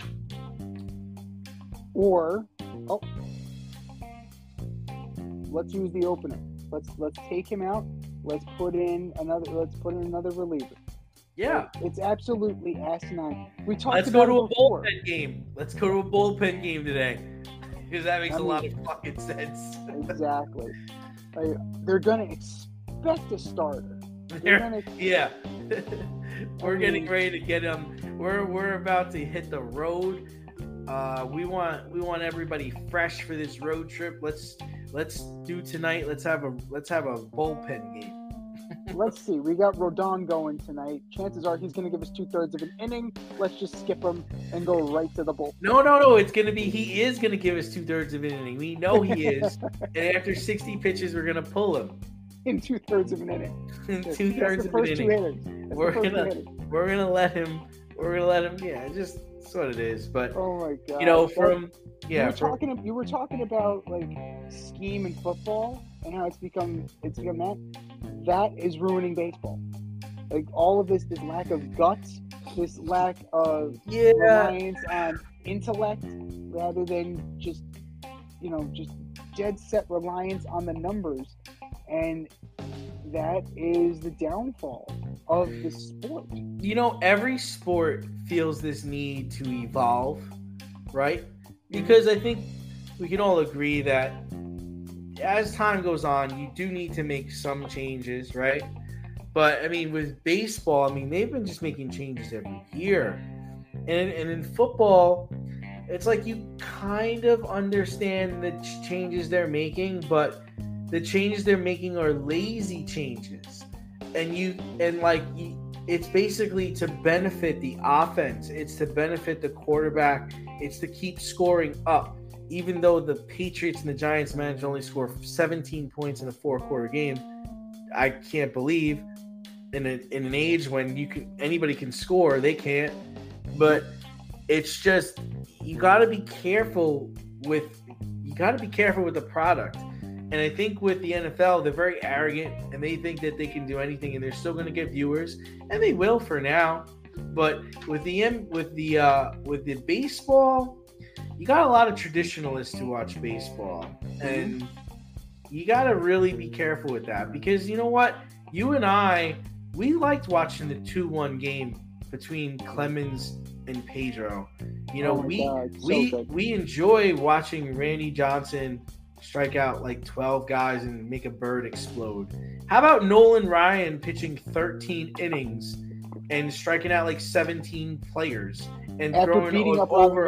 S3: Or, let's use the opener. Let's take him out. Let's put in another reliever.
S2: Yeah,
S3: it's absolutely asinine. We talked.
S2: Let's go to a bullpen game. Let's go to a bullpen game today, because that makes a lot of fucking sense.
S3: Exactly. They're gonna expect a starter.
S2: Yeah. We're getting ready to get them. We're about to hit the road. We want everybody fresh for this road trip. Let's do tonight. Let's have a bullpen game.
S3: Let's see. We got Rodon going tonight. Chances are he's going to give us 2/3 of an inning. Let's just skip him and go right to the bullpen.
S2: No. It's going to be, he is going to give us 2/3 of an inning. We know he is. And after 60 pitches, we're going to pull him.
S3: In 2/3 of an inning.
S2: In 2/3 of an inning. We're gonna let him. Yeah, just that's what it is. But
S3: oh my god,
S2: you know,
S3: you were talking about like scheme in football and how it's become that is ruining baseball. Like all of this lack of guts, this lack of reliance on intellect rather than just dead set reliance on the numbers. And that is the downfall of the sport.
S2: You know, every sport feels this need to evolve, right? Because I think we can all agree that as time goes on, you do need to make some changes, right? But I mean, with baseball, I mean, they've been just making changes every year, and in football, it's like you kind of understand the changes they're making, but the changes they're making are lazy changes, it's basically to benefit the offense. It's to benefit the quarterback. It's to keep scoring up, even though the Patriots and the Giants managed to only score 17 points in a 4-quarter game. I can't believe in an age when anybody can score, they can't. But it's just you got to be careful with the product. And I think with the NFL, they're very arrogant and they think that they can do anything and they're still going to get viewers, and they will for now. But with the baseball, you got a lot of traditionalists who watch baseball, and you got to really be careful with that, because you know what? You and I, we liked watching the 2-1 game between Clemens and Pedro. You know, we enjoy watching Randy Johnson strike out like 12 guys and make a bird explode. How about Nolan Ryan pitching 13 innings and striking out like 17 players and throwing over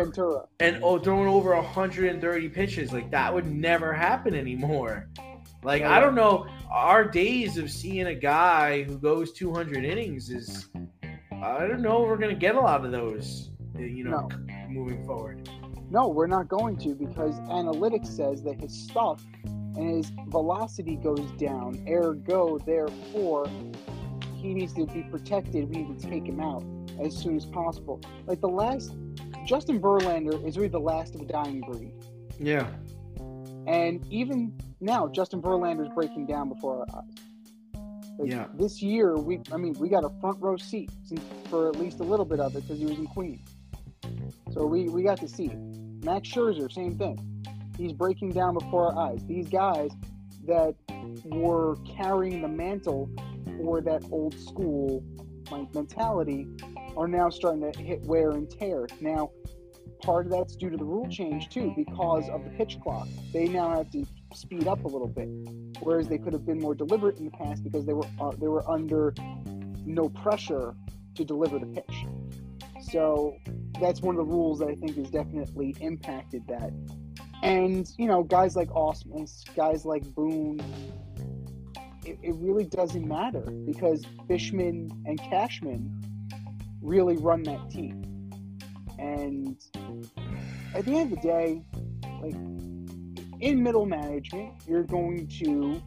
S2: 130 pitches? Like, that would never happen anymore. Like, I don't know, our days of seeing a guy who goes 200 innings is, I don't know if we're going to get a lot of those, moving forward.
S3: No, we're not going to, because analytics says that his stuff and his velocity goes down. Ergo, therefore, he needs to be protected. We need to take him out as soon as possible. Like Justin Verlander is really the last of a dying breed.
S2: Yeah.
S3: And even now, Justin Verlander is breaking down before our eyes. This year, we got a front row seat for at least a little bit of it because he was in Queens. So we got to see it. Max Scherzer, same thing. He's breaking down before our eyes. These guys that were carrying the mantle for that old school mentality are now starting to hit wear and tear. Now, part of that's due to the rule change too, because of the pitch clock. They now have to speed up a little bit, whereas they could have been more deliberate in the past because they were under no pressure to deliver the pitch. So that's one of the rules that I think has definitely impacted that. And, guys like Ausmus, guys like Boone, it really doesn't matter because Fishman and Cashman really run that team. And at the end of the day, like, in middle management, you're going to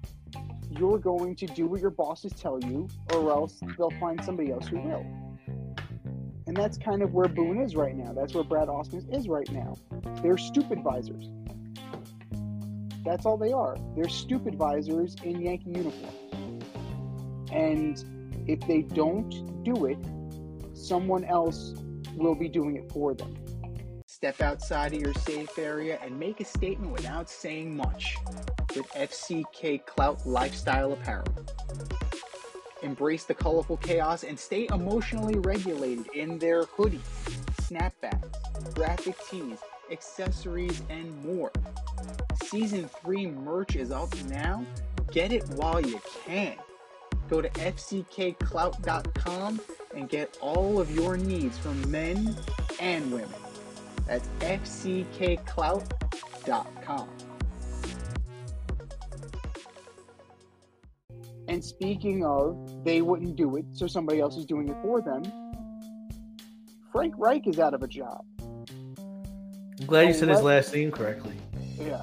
S3: do what your bosses tell you, or else they'll find somebody else who will. And that's kind of where Boone is right now. That's where Brad Ausmus is right now. They're stupid visors. That's all they are. They're stupid visors in Yankee uniform. And if they don't do it, someone else will be doing it for them. Step outside of your safe area and make a statement without saying much with FCK Clout Lifestyle Apparel. Embrace the colorful chaos and stay emotionally regulated in their hoodies, snapbacks, graphic tees, accessories, and more. Season 3 merch is up now. Get it while you can. Go to fckclout.com and get all of your needs from men and women. That's fckclout.com. And speaking of, they wouldn't do it, so somebody else is doing it for them. Frank Reich is out of a job.
S2: I'm glad you said his last name correctly.
S3: Yeah.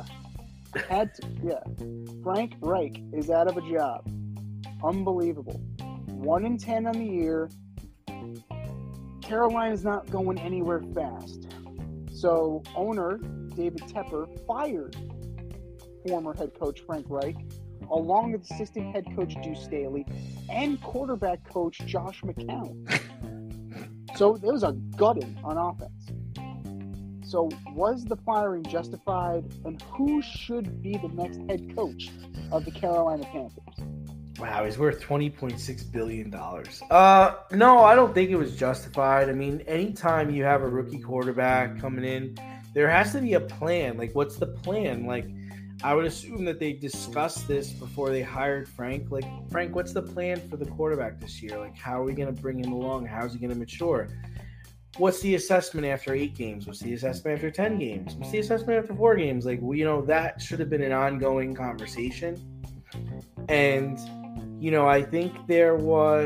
S3: Frank Reich is out of a job. Unbelievable. 1-10 on the year. Carolina's not going anywhere fast. So owner David Tepper fired former head coach Frank Reich, along with assistant head coach Deuce Staley and quarterback coach Josh McCown. So there was a gutting on offense. So was the firing justified, and who should be the next head coach of the Carolina Panthers?
S2: Wow, he's worth $20.6 billion. No, I don't think it was justified. I mean, anytime you have a rookie quarterback coming in, there has to be a plan. Like, what's the plan? Like, I would assume that they discussed this before they hired Frank. Like, Frank, what's the plan for the quarterback this year? Like, how are we going to bring him along? How's he going to mature? What's the assessment after 8 games? What's the assessment after 10 games? What's the assessment after 4 games? Like, that should have been an ongoing conversation. And, I think there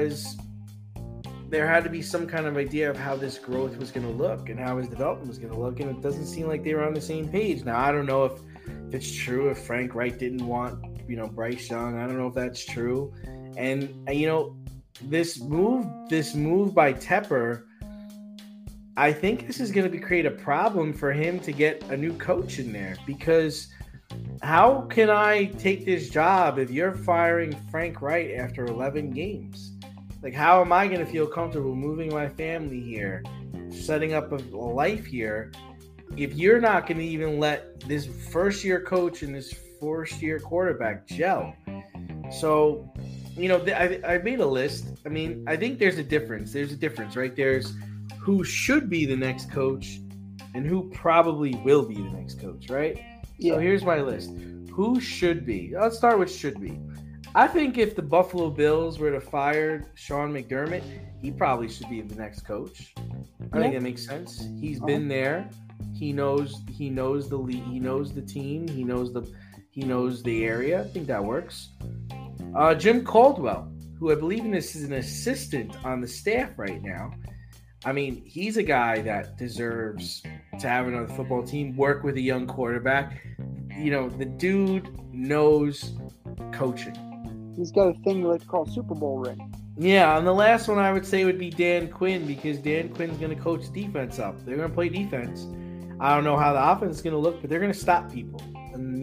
S2: had to be some kind of idea of how this growth was going to look and how his development was going to look. And it doesn't seem like they were on the same page. Now, I don't know if it's true, if Frank Reich didn't want, Bryce Young. I don't know if that's true. And this move by Tepper, I think this is going to create a problem for him to get a new coach in there, because how can I take this job if you're firing Frank Reich after 11 games? Like, how am I going to feel comfortable moving my family here, setting up a life here, if you're not going to even let this first-year coach and this first-year quarterback gel? So, I made a list. I mean, I think there's a difference. There's a difference, right? There's who should be the next coach and who probably will be the next coach, right? Yeah. So here's my list. Who should be? Let's start with should be. I think if the Buffalo Bills were to fire Sean McDermott, he probably should be the next coach. I think that makes sense. He's been there. He knows the league. He knows the team. He knows the area. I think that works. Jim Caldwell, who I believe is an assistant on the staff right now. I mean, he's a guy that deserves to have another football team, work with a young quarterback. The dude knows coaching.
S3: He's got a thing they like to call Super Bowl ring.
S2: Yeah, and the last one I would say would be Dan Quinn, because Dan Quinn's going to coach defense up. They're going to play defense. I don't know how the offense is going to look, but they're going to stop people. And,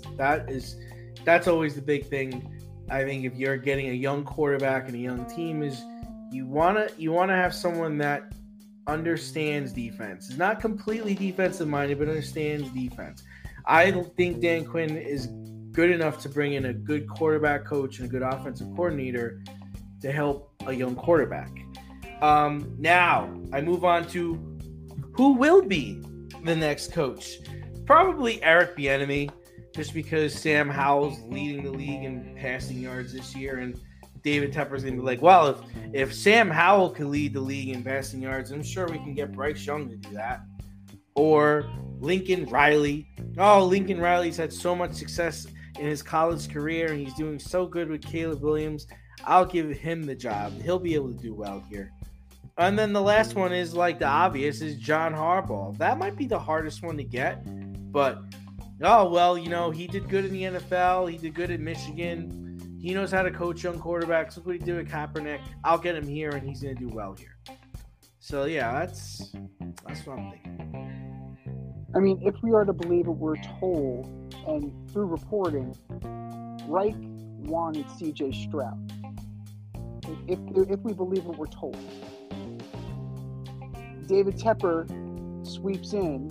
S2: that's always the big thing. I think if you're getting a young quarterback and a young team, is you want to have someone that understands defense. Is not completely defensive minded, but understands defense. I don't think Dan Quinn is good enough to bring in a good quarterback coach and a good offensive coordinator to help a young quarterback. Now I move on to who will be the next coach. Probably Eric Bieniemy, just because Sam Howell's leading the league in passing yards this year, and David Tepper's going to be like, well, if Sam Howell can lead the league in passing yards, I'm sure we can get Bryce Young to do that. Or Lincoln Riley. Oh, Lincoln Riley's had so much success in his college career, and he's doing so good with Caleb Williams. I'll give him the job. He'll be able to do well here. And then the last one is like the obvious, is John Harbaugh. That might be the hardest one to get, but he did good in the NFL. He did good at Michigan. He knows how to coach young quarterbacks. Look what he did with Kaepernick. I'll get him here, and he's going to do well here. So, yeah, that's what I'm thinking.
S3: I mean, if we are to believe what we're told, and through reporting, Reich wanted C.J. Stroud. If we believe what we're told. David Tepper sweeps in,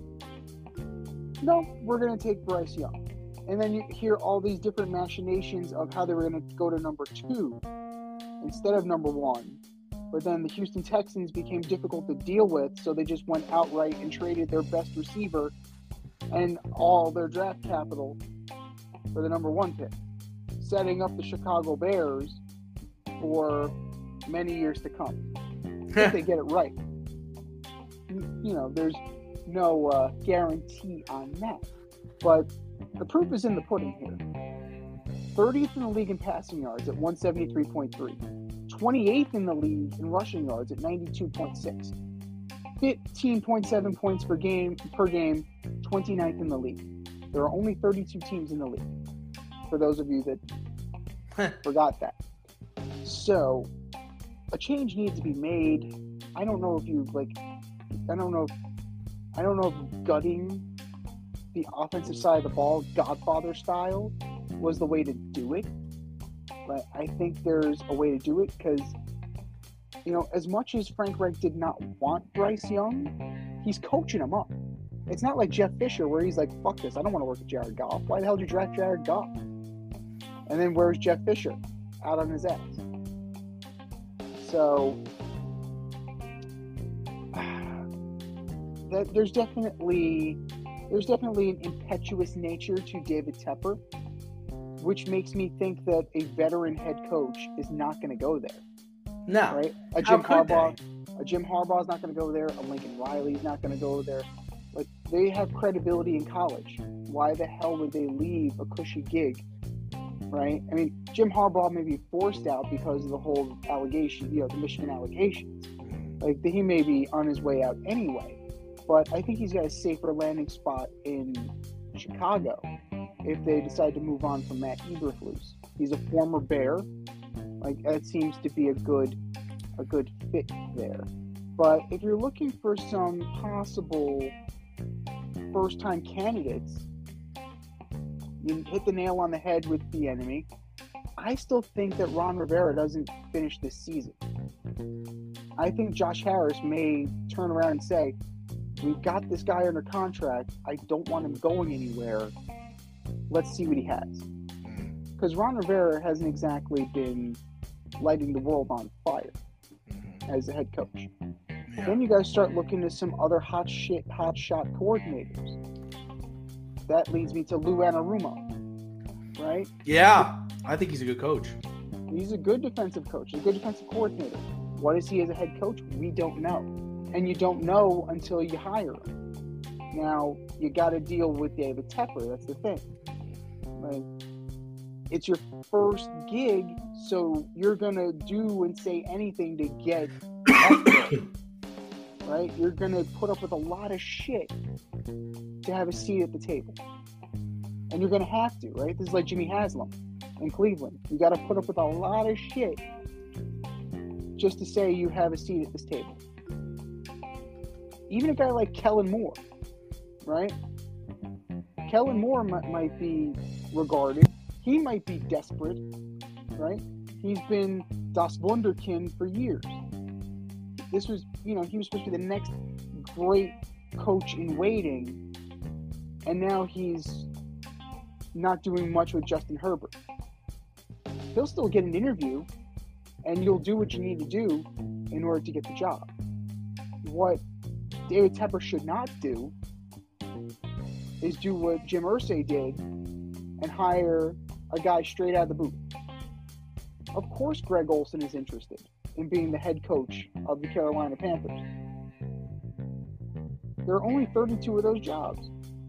S3: no, we're going to take Bryce Young. And then you hear all these different machinations of how they were going to go to number 2 instead of number 1. But then the Houston Texans became difficult to deal with, so they just went outright and traded their best receiver and all their draft capital for the number 1 pick, setting up the Chicago Bears for many years to come. If they get it right. There's no guarantee on that. But the proof is in the pudding here. 30th in the league in passing yards at 173.3. 28th in the league in rushing yards at 92.6. 15.7 points per game, 29th in the league. There are only 32 teams in the league, for those of you that forgot that. So, a change needs to be made. I don't know if gutting the offensive side of the ball, Godfather style, was the way to do it. But I think there's a way to do it because, as much as Frank Reich did not want Bryce Young, he's coaching him up. It's not like Jeff Fisher where he's like, fuck this, I don't want to work with Jared Goff. Why the hell did you draft Jared Goff? And then where's Jeff Fisher? Out on his ass. So, there's definitely there's definitely an impetuous nature to David Tepper, which makes me think that a veteran head coach is not going to go there.
S2: No.
S3: Right?
S2: How could they?
S3: A Jim Harbaugh is not going to go there. A Lincoln Riley is not going to go there. Like, they have credibility in college. Why the hell would they leave a cushy gig? Right? I mean, Jim Harbaugh may be forced out because of the whole allegation, the Michigan allegations. Like, he may be on his way out anyway. But I think he's got a safer landing spot in Chicago if they decide to move on from Matt Eberflus. He's a former Bear. Like, that seems to be a good fit there. But if you're looking for some possible first-time candidates, you hit the nail on the head with the enemy. I still think that Ron Rivera doesn't finish this season. I think Josh Harris may turn around and say, we've got this guy under contract. I don't want him going anywhere. Let's see what he has. Because Ron Rivera hasn't exactly been lighting the world on fire as a head coach.
S2: Yeah.
S3: Then you guys start looking at some other hot shot coordinators. That leads me to Lou Anarumo, right?
S2: Yeah, I think he's a good coach.
S3: He's a good defensive coach, a good defensive coordinator. What is he as a head coach? We don't know. And you don't know until you hire him. Now, you got to deal with David Tepper. That's the thing. Like, it's your first gig, so you're going to do and say anything to get up there, right? You're going to put up with a lot of shit to have a seat at the table. And you're going to have to, right? This is like Jimmy Haslam in Cleveland. You got to put up with a lot of shit just to say you have a seat at this table. Even a guy like Kellen Moore, right? Kellen Moore might be regarded. He might be desperate, right? He's been Das Wunderkind for years. This was, he was supposed to be the next great coach in waiting, and now he's not doing much with Justin Herbert. He'll still get an interview, and you'll do what you need to do in order to get the job. What David Tepper should not do is do what Jim Irsay did and hire a guy straight out of the booth. Of course Greg Olson is interested in being the head coach of the Carolina Panthers. There are only 32 of those jobs.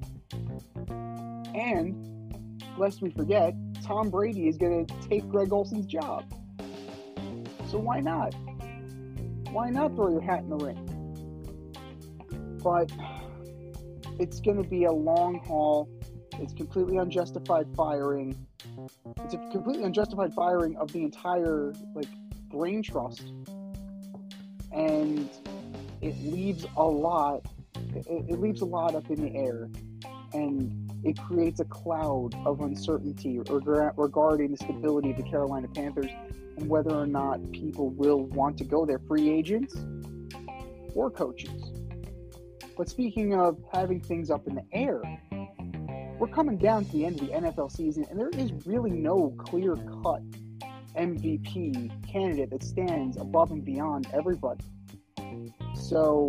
S3: And, lest we forget, Tom Brady is going to take Greg Olson's job. So why not? Why not throw your hat in the ring? But it's going to be a long haul. It's completely unjustified firing. It's a completely unjustified firing of the entire brain trust, and it leaves a lot. It leaves a lot up in the air, and it creates a cloud of uncertainty regarding the stability of the Carolina Panthers and whether or not people will want to go there, free agents or coaches. But speaking of having things up in the air, we're coming down to the end of the NFL season, and there is really no clear-cut MVP candidate that stands above and beyond everybody. So,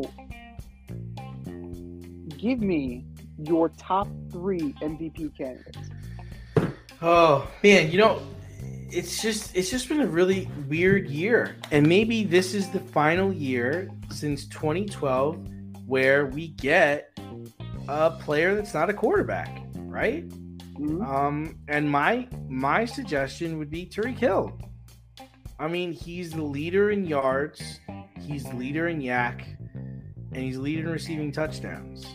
S3: give me your top 3 MVP candidates.
S2: Oh man, it's just been a really weird year, and maybe this is the final year since 2012 where we get a player that's not a quarterback, right?
S3: Mm-hmm.
S2: And my suggestion would be Tyreek Hill. I mean, he's the leader in yards, he's the leader in yak, and he's the leader in receiving touchdowns.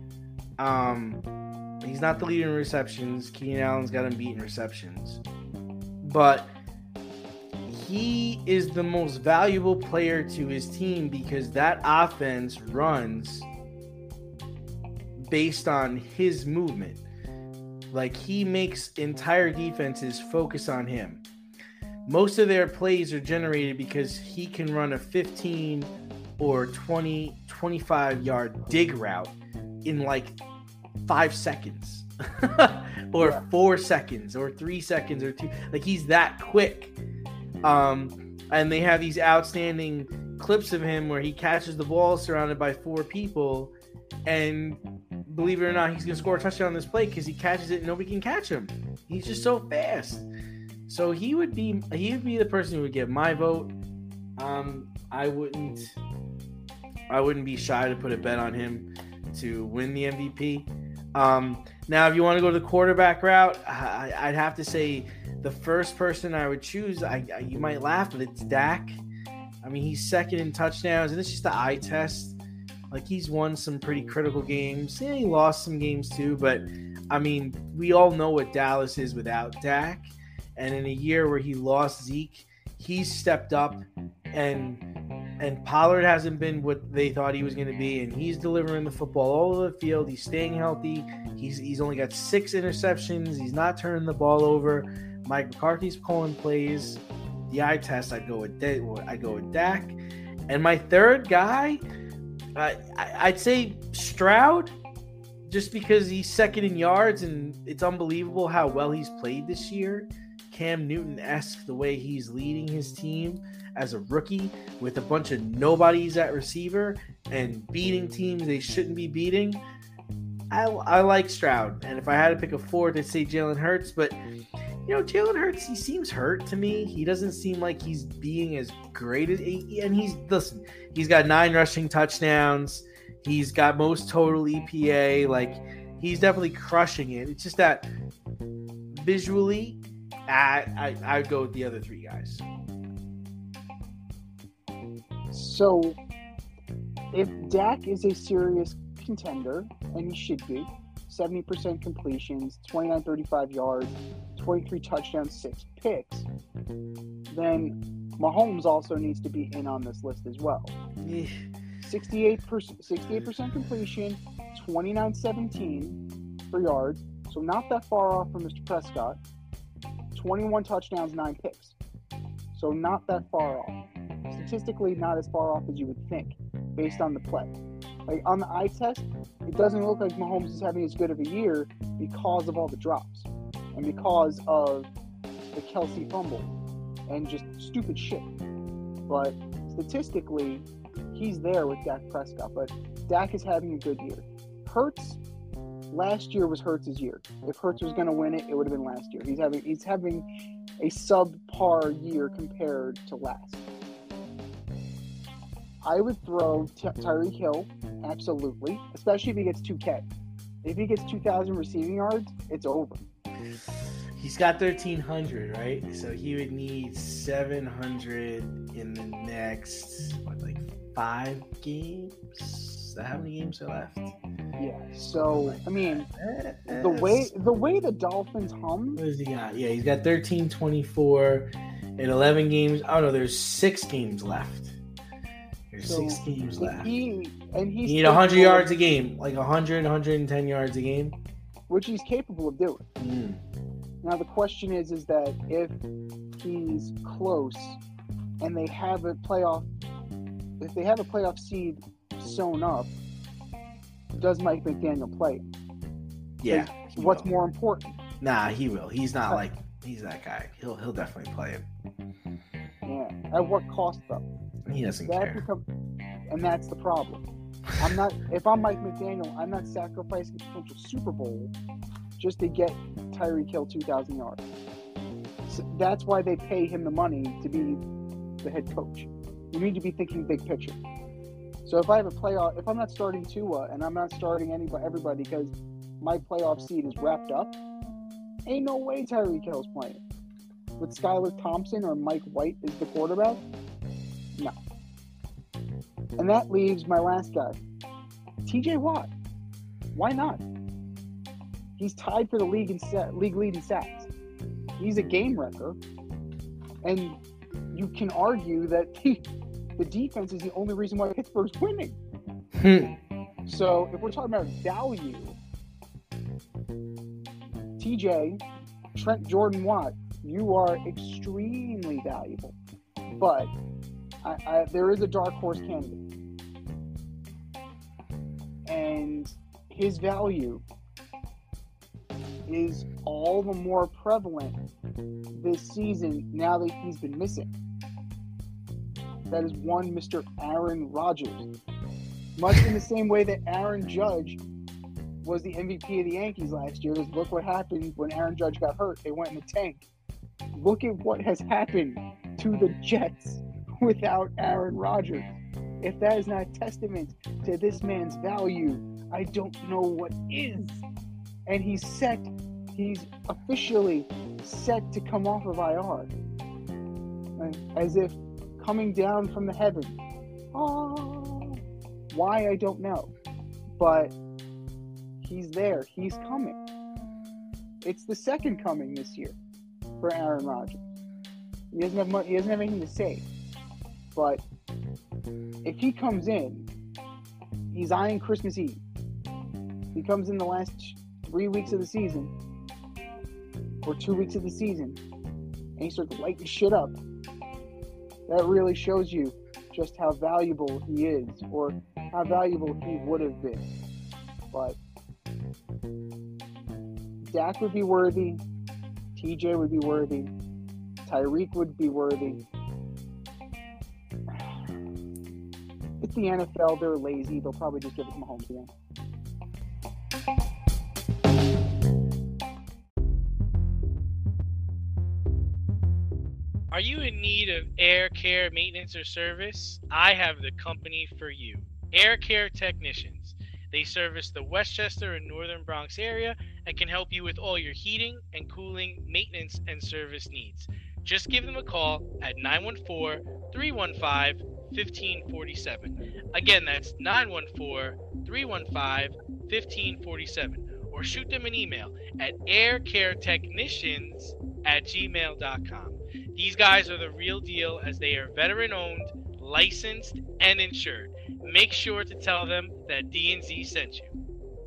S2: He's not the leader in receptions. Keenan Allen's got him beat in receptions. But he is the most valuable player to his team because that offense runs based on his movement. Like, he makes entire defenses focus on him. Most of their plays are generated because he can run a 15 or 20, 25-yard dig route in 5 seconds or 4 seconds or 3 seconds or 2. He's that quick. And they have these outstanding clips of him where he catches the ball surrounded by 4 people and believe it or not, he's going to score a touchdown on this play because he catches it and nobody can catch him. He's just so fast. So he would be the person who would get my vote. I wouldn't be shy to put a bet on him to win the MVP. Now, if you want to go the quarterback route, I'd have to say the first person I would choose, you might laugh, but it's Dak. I mean, he's second in touchdowns, and it's just the eye test. Like, he's won some pretty critical games. Yeah, he lost some games too, but, I mean, we all know what Dallas is without Dak. And in a year where he lost Zeke, he's stepped up, and Pollard hasn't been what they thought he was going to be, and he's delivering the football all over the field. He's staying healthy. He's only got 6 interceptions. He's not turning the ball over. Mike McCarthy's calling plays. The eye test, I'd go with Dak. And my third guy, I'd say Stroud, just because he's second in yards, and it's unbelievable how well he's played this year. Cam Newton-esque, the way he's leading his team as a rookie with a bunch of nobodies at receiver and beating teams they shouldn't be beating. I like Stroud. And if I had to pick a fourth, I'd say Jalen Hurts. But, Jalen Hurts, he seems hurt to me. He doesn't seem like he's being as great as – and he's got 9 rushing touchdowns. He's got most total EPA. Like, he's definitely crushing it. It's just that visually – I would go with the other 3 guys.
S3: So, if Dak is a serious contender, and he should be, 70% completions, 29-35 yards, 23 touchdowns, 6 picks, then Mahomes also needs to be in on this list as well. 68% completion, 29-17 for yards, so not that far off from Mr. Prescott. 21 touchdowns, 9 picks. So not that far off. Statistically, not as far off as you would think, based on the play. Like, on the eye test, it doesn't look like Mahomes is having as good of a year because of all the drops and because of the Kelsey fumble and just stupid shit. But statistically, he's there with Dak Prescott. But Dak is having a good year. Hurts, last year was Hurts' year. If Hurts was going to win it, it would have been last year. He's having a subpar year compared to last. I would throw Tyreek Hill, absolutely, especially if he gets 2K. If he gets 2,000 receiving yards, it's over.
S2: He's got 1,300, right? So he would need 700 in the next, 5 games? How many games are left?
S3: Yeah, so, I mean, the way the Dolphins hum...
S2: What does he got? Yeah, he's got 13-24 in 11 games. Oh, no, there's 6 games left. There's 6 games left. You need 100 yards a game, like 100, 110 yards a game.
S3: Which he's capable of doing. Now, the question is that if he's close and they have a playoff seed sewn up, does Mike McDaniel play?
S2: Yeah.
S3: What's more important?
S2: Nah, he will. He's not he's that guy. He'll definitely play him.
S3: Yeah. At what cost though?
S2: He doesn't care.
S3: And that's the problem. If I'm Mike McDaniel, I'm not sacrificing potential Super Bowl just to get Tyreek Hill 2,000 yards. So that's why they pay him the money to be the head coach. You need to be thinking big picture. So if I have if I'm not starting Tua and I'm not starting everybody because my playoff seed is wrapped up, ain't no way Tyreek Hill's playing. With Skylar Thompson or Mike White as the quarterback? No. And that leaves my last guy, TJ Watt. Why not? He's tied for the league lead in sacks. He's a game wrecker. And you can argue that the defense is the only reason why Pittsburgh's winning. So if we're talking about value, TJ, Trent Jordan Watt, you are extremely valuable. But there is a dark horse candidate. And his value is all the more prevalent this season now that he's been missing. That is one Mr. Aaron Rodgers. Much in the same way that Aaron Judge was the MVP of the Yankees last year. Look what happened when Aaron Judge got hurt. They went in the tank. Look at what has happened to the Jets without Aaron Rodgers. If that is not a testament to this man's value, I don't know what is. And he's officially set to come off of IR. As if coming down from the heavens. Oh, why, I don't know. But he's there. He's coming. It's the second coming this year for Aaron Rodgers. He doesn't have money, he doesn't have anything to say. But if he comes in, he's eyeing Christmas Eve. He comes in the last 3 weeks of the season, or 2 weeks of the season, and he starts lighting shit up. That really shows you just how valuable he is, or how valuable he would have been. But Dak would be worthy, TJ would be worthy, Tyreek would be worthy. It's the NFL, they're lazy, they'll probably just give it to Mahomes again.
S4: Are you in need of air care maintenance or service? I have the company for you. Air Care Technicians. They service the Westchester and Northern Bronx area and can help you with all your heating and cooling, maintenance, and service needs. Just give them a call at 914-315-1547. Again, that's 914-315-1547. Or shoot them an email at aircaretechnicians@gmail.com. These guys are the real deal, as they are veteran-owned, licensed, and insured. Make sure to tell them that D&Z sent you.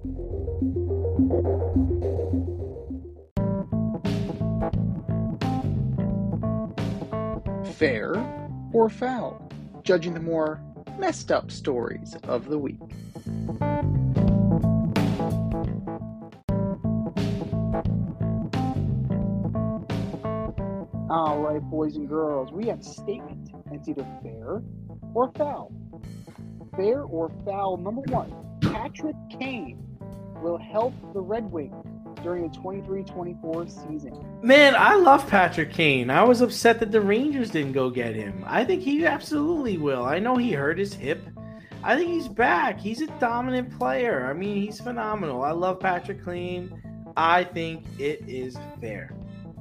S1: Fair or foul? Judging the more messed up stories of the week.
S3: All right, boys and girls, we have a statement, and it's either fair or foul. Fair or foul, number one, Patrick Kane will help the Red Wings during the 23-24 season.
S2: Man, I love Patrick Kane. I was upset that the Rangers didn't go get him. I think he absolutely will. I know he hurt his hip. I think he's back. He's a dominant player. I mean, he's phenomenal. I love Patrick Kane. I think it is fair.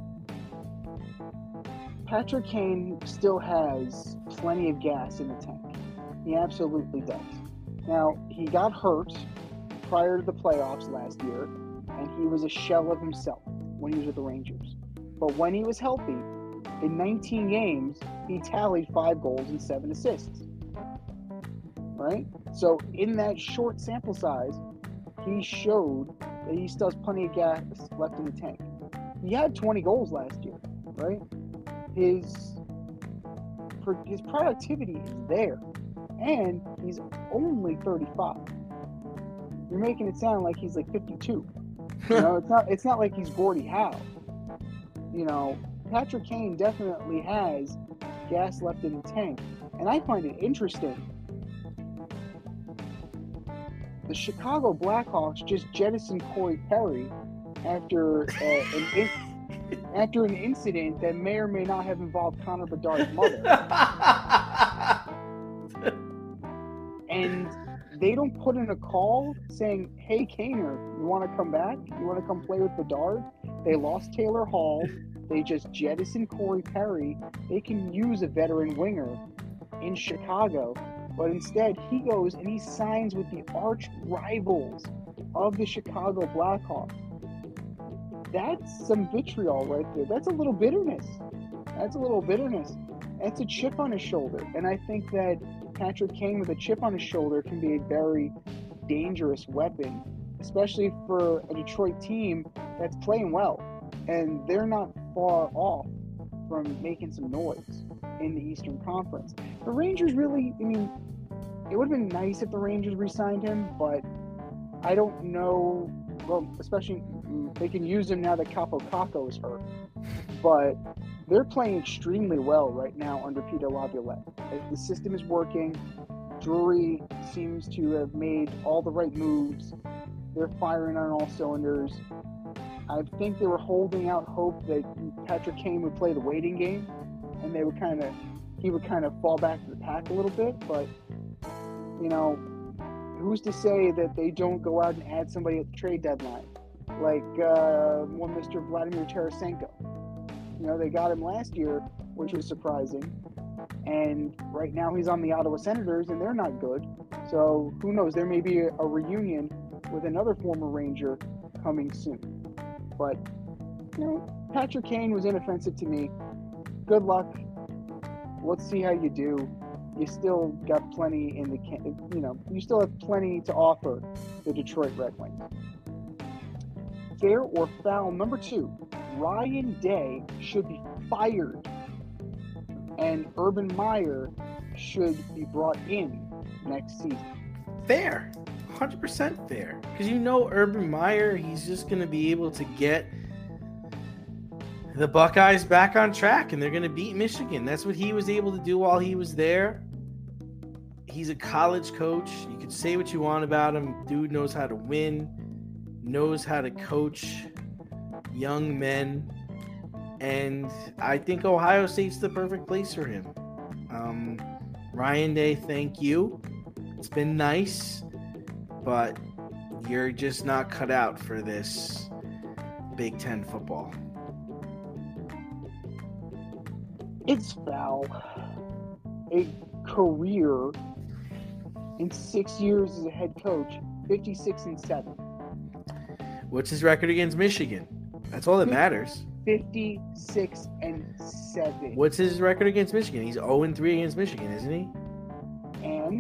S3: Patrick Kane still has plenty of gas in the tank. He absolutely does. Now, he got hurt prior to the playoffs last year, and he was a shell of himself when he was with the Rangers. But when he was healthy, in 19 games, he tallied 5 goals and 7 assists. Right? So in that short sample size, he showed that he still has plenty of gas left in the tank. He had 20 goals last year, right? His productivity is there, and he's only 35. You're making it sound like he's like 52. You know, it's not like he's Gordie Howe. You know, Patrick Kane definitely has gas left in the tank, and I find it interesting. The Chicago Blackhawks just jettisoned Corey Perry after an incident that may or may not have involved Connor Bedard's mother. And they don't put in a call saying, hey, Kaner, you want to come back? You want to come play with Bedard? They lost Taylor Hall. They just jettisoned Corey Perry. They can use a veteran winger in Chicago. But instead, he goes and he signs with the arch rivals of the Chicago Blackhawks. That's some vitriol right there. That's a little bitterness. That's a chip on his shoulder. And I think that Patrick Kane with a chip on his shoulder can be a very dangerous weapon, especially for a Detroit team that's playing well. And they're not far off from making some noise in the Eastern Conference. The Rangers really, I mean, it would have been nice if the Rangers re-signed him, but I don't know. Well, especially they can use him now that Capo Caco is hurt. But they're playing extremely well right now under Peter Laviolette. The system is working. Drury seems to have made all the right moves. they're firing on all cylinders. I think they were holding out hope that Patrick Kane would play the waiting game, and he would kind of fall back to the pack a little bit. But who's to say that they don't go out and add somebody at the trade deadline, like one Mr. Vladimir Tarasenko? They got him last year, which was surprising, and right now he's on the Ottawa Senators, and they're not good. So who knows? There may be a reunion with another former Ranger coming soon. But Patrick Kane was inoffensive to me. Good luck. Let's see how you do. You still got plenty in the you still have plenty to offer the Detroit Red Wings. Fair or foul number 2, Ryan Day should be fired, and Urban Meyer should be brought in next season.
S2: Fair. 100% fair. Because Urban Meyer, he's just going to be able to get the Buckeyes back on track, and they're going to beat Michigan. That's what he was able to do while he was there. He's a college coach. You can say what you want about him. Dude knows how to win, knows how to coach young men, and I think Ohio State's the perfect place for him. Ryan Day, thank you. It's been nice, but you're just not cut out for this Big Ten football.
S3: It's foul. A career in 6 years as a head coach, 56-7.
S2: What's his record against Michigan? That's all that matters.
S3: 56-7.
S2: What's his record against Michigan? He's 0-3 against Michigan, isn't he?
S3: And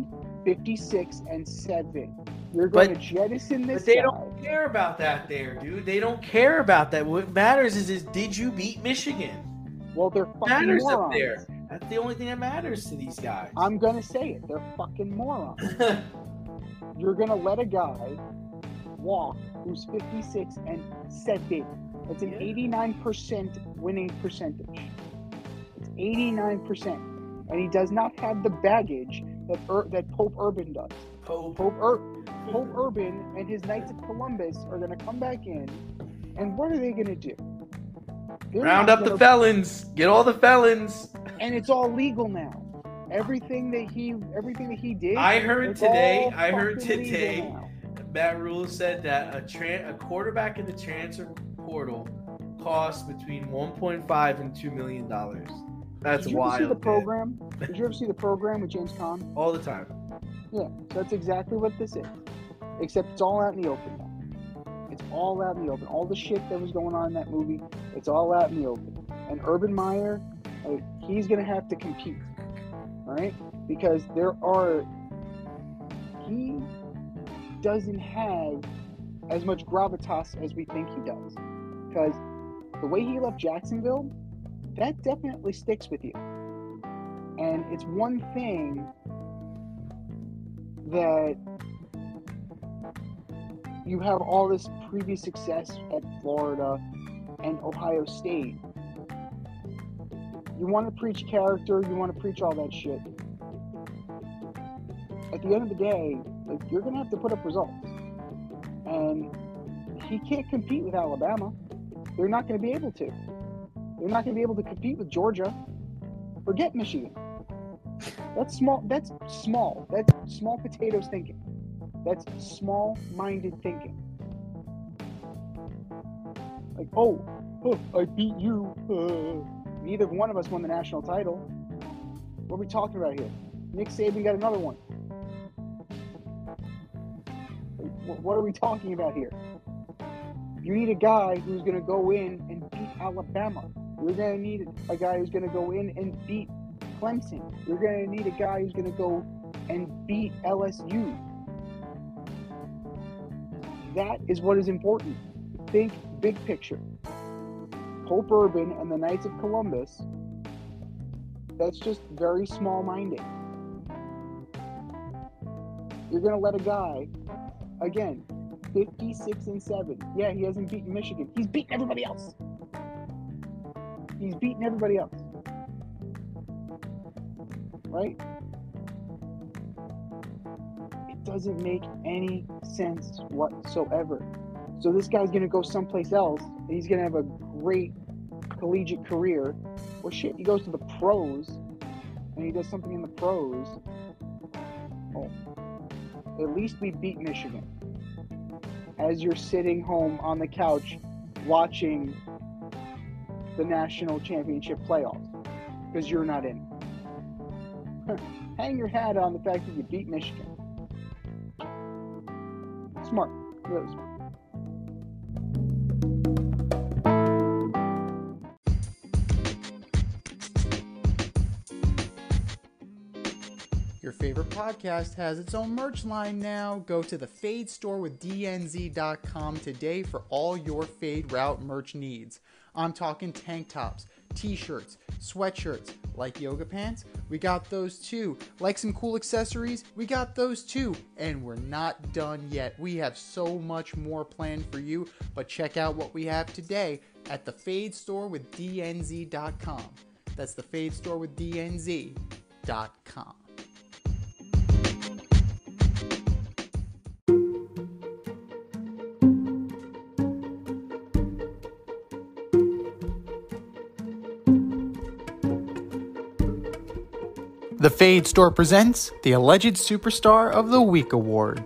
S3: 56-7. You're going to jettison this
S2: But they
S3: guy.
S2: don't care about that there, dude. They don't care about that. What matters is did you beat Michigan?
S3: Well, they're fucking
S2: Matters
S3: morons.
S2: up there. That's the only thing that matters to these guys.
S3: I'm going to say it. They're fucking morons. You're going to let a guy walk who's 56-7. That's an 89% winning percentage. It's 89%. And he does not have the baggage that Pope Urban does. Pope Urban and his Knights of Columbus are going to come back in, and what are they going to do?
S2: Round up the felons. Get all the felons.
S3: And it's all legal now. Everything that he did.
S2: I heard today. Matt Rule said that a quarterback in the transfer portal costs between $1.5 and $2 million. That's
S3: Did you
S2: wild.
S3: ever see the program? Did you ever see the program with James Caan?
S2: All the time.
S3: Yeah, so that's exactly what this is. Except it's all out in the open now. It's all out in the open. All the shit that was going on in that movie, it's all out in the open. And Urban Meyer, he's going to have to compete, right? Because he doesn't have as much gravitas as we think he does. Because the way he left Jacksonville, that definitely sticks with you. And it's one thing that you have all this previous success at Florida and Ohio State. You want to preach character, you want to preach all that shit. At the end of the day, you're going to have to put up results. And he can't compete with Alabama. They're not going to be able to. They're not going to be able to compete with Georgia. Forget Michigan. That's small. That's small. That's small potatoes thinking. That's small-minded thinking. Like, oh, I beat you. Neither one of us won the national title. What are we talking about here? Nick Saban got another one. What are we talking about here? You need a guy who's going to go in and beat Alabama. You're going to need a guy who's going to go in and beat Clemson. You're going to need a guy who's going to go and beat LSU. That is what is important. Think big picture. Pope Urban and the Knights of Columbus, that's just very small-minded. You're going to let a guy, again, 56-7. Yeah, he hasn't beaten Michigan. He's beaten everybody else. He's beaten everybody else. Right? doesn't make any sense whatsoever. So this guy's going to go someplace else, and he's going to have a great collegiate career. Well, shit, he goes to the pros, and he does something in the pros. Oh, at least we beat Michigan. As you're sitting home on the couch watching the national championship playoffs, because you're not in. Hang your hat on the fact that you beat Michigan. Smart. Really smart.
S1: Your favorite podcast has its own merch line now. Go to the Fade Store with DNZ.com today for all your Fade Route merch needs. I'm talking tank tops, t-shirts, sweatshirts, like yoga pants, we got those too. Like some cool accessories, we got those too. And we're not done yet. We have so much more planned for you, but check out what we have today at the Fade Store with DNZ.com. That's the Fade Store with DNZ.com. The Fade Store presents the Alleged Superstar of the Week Award.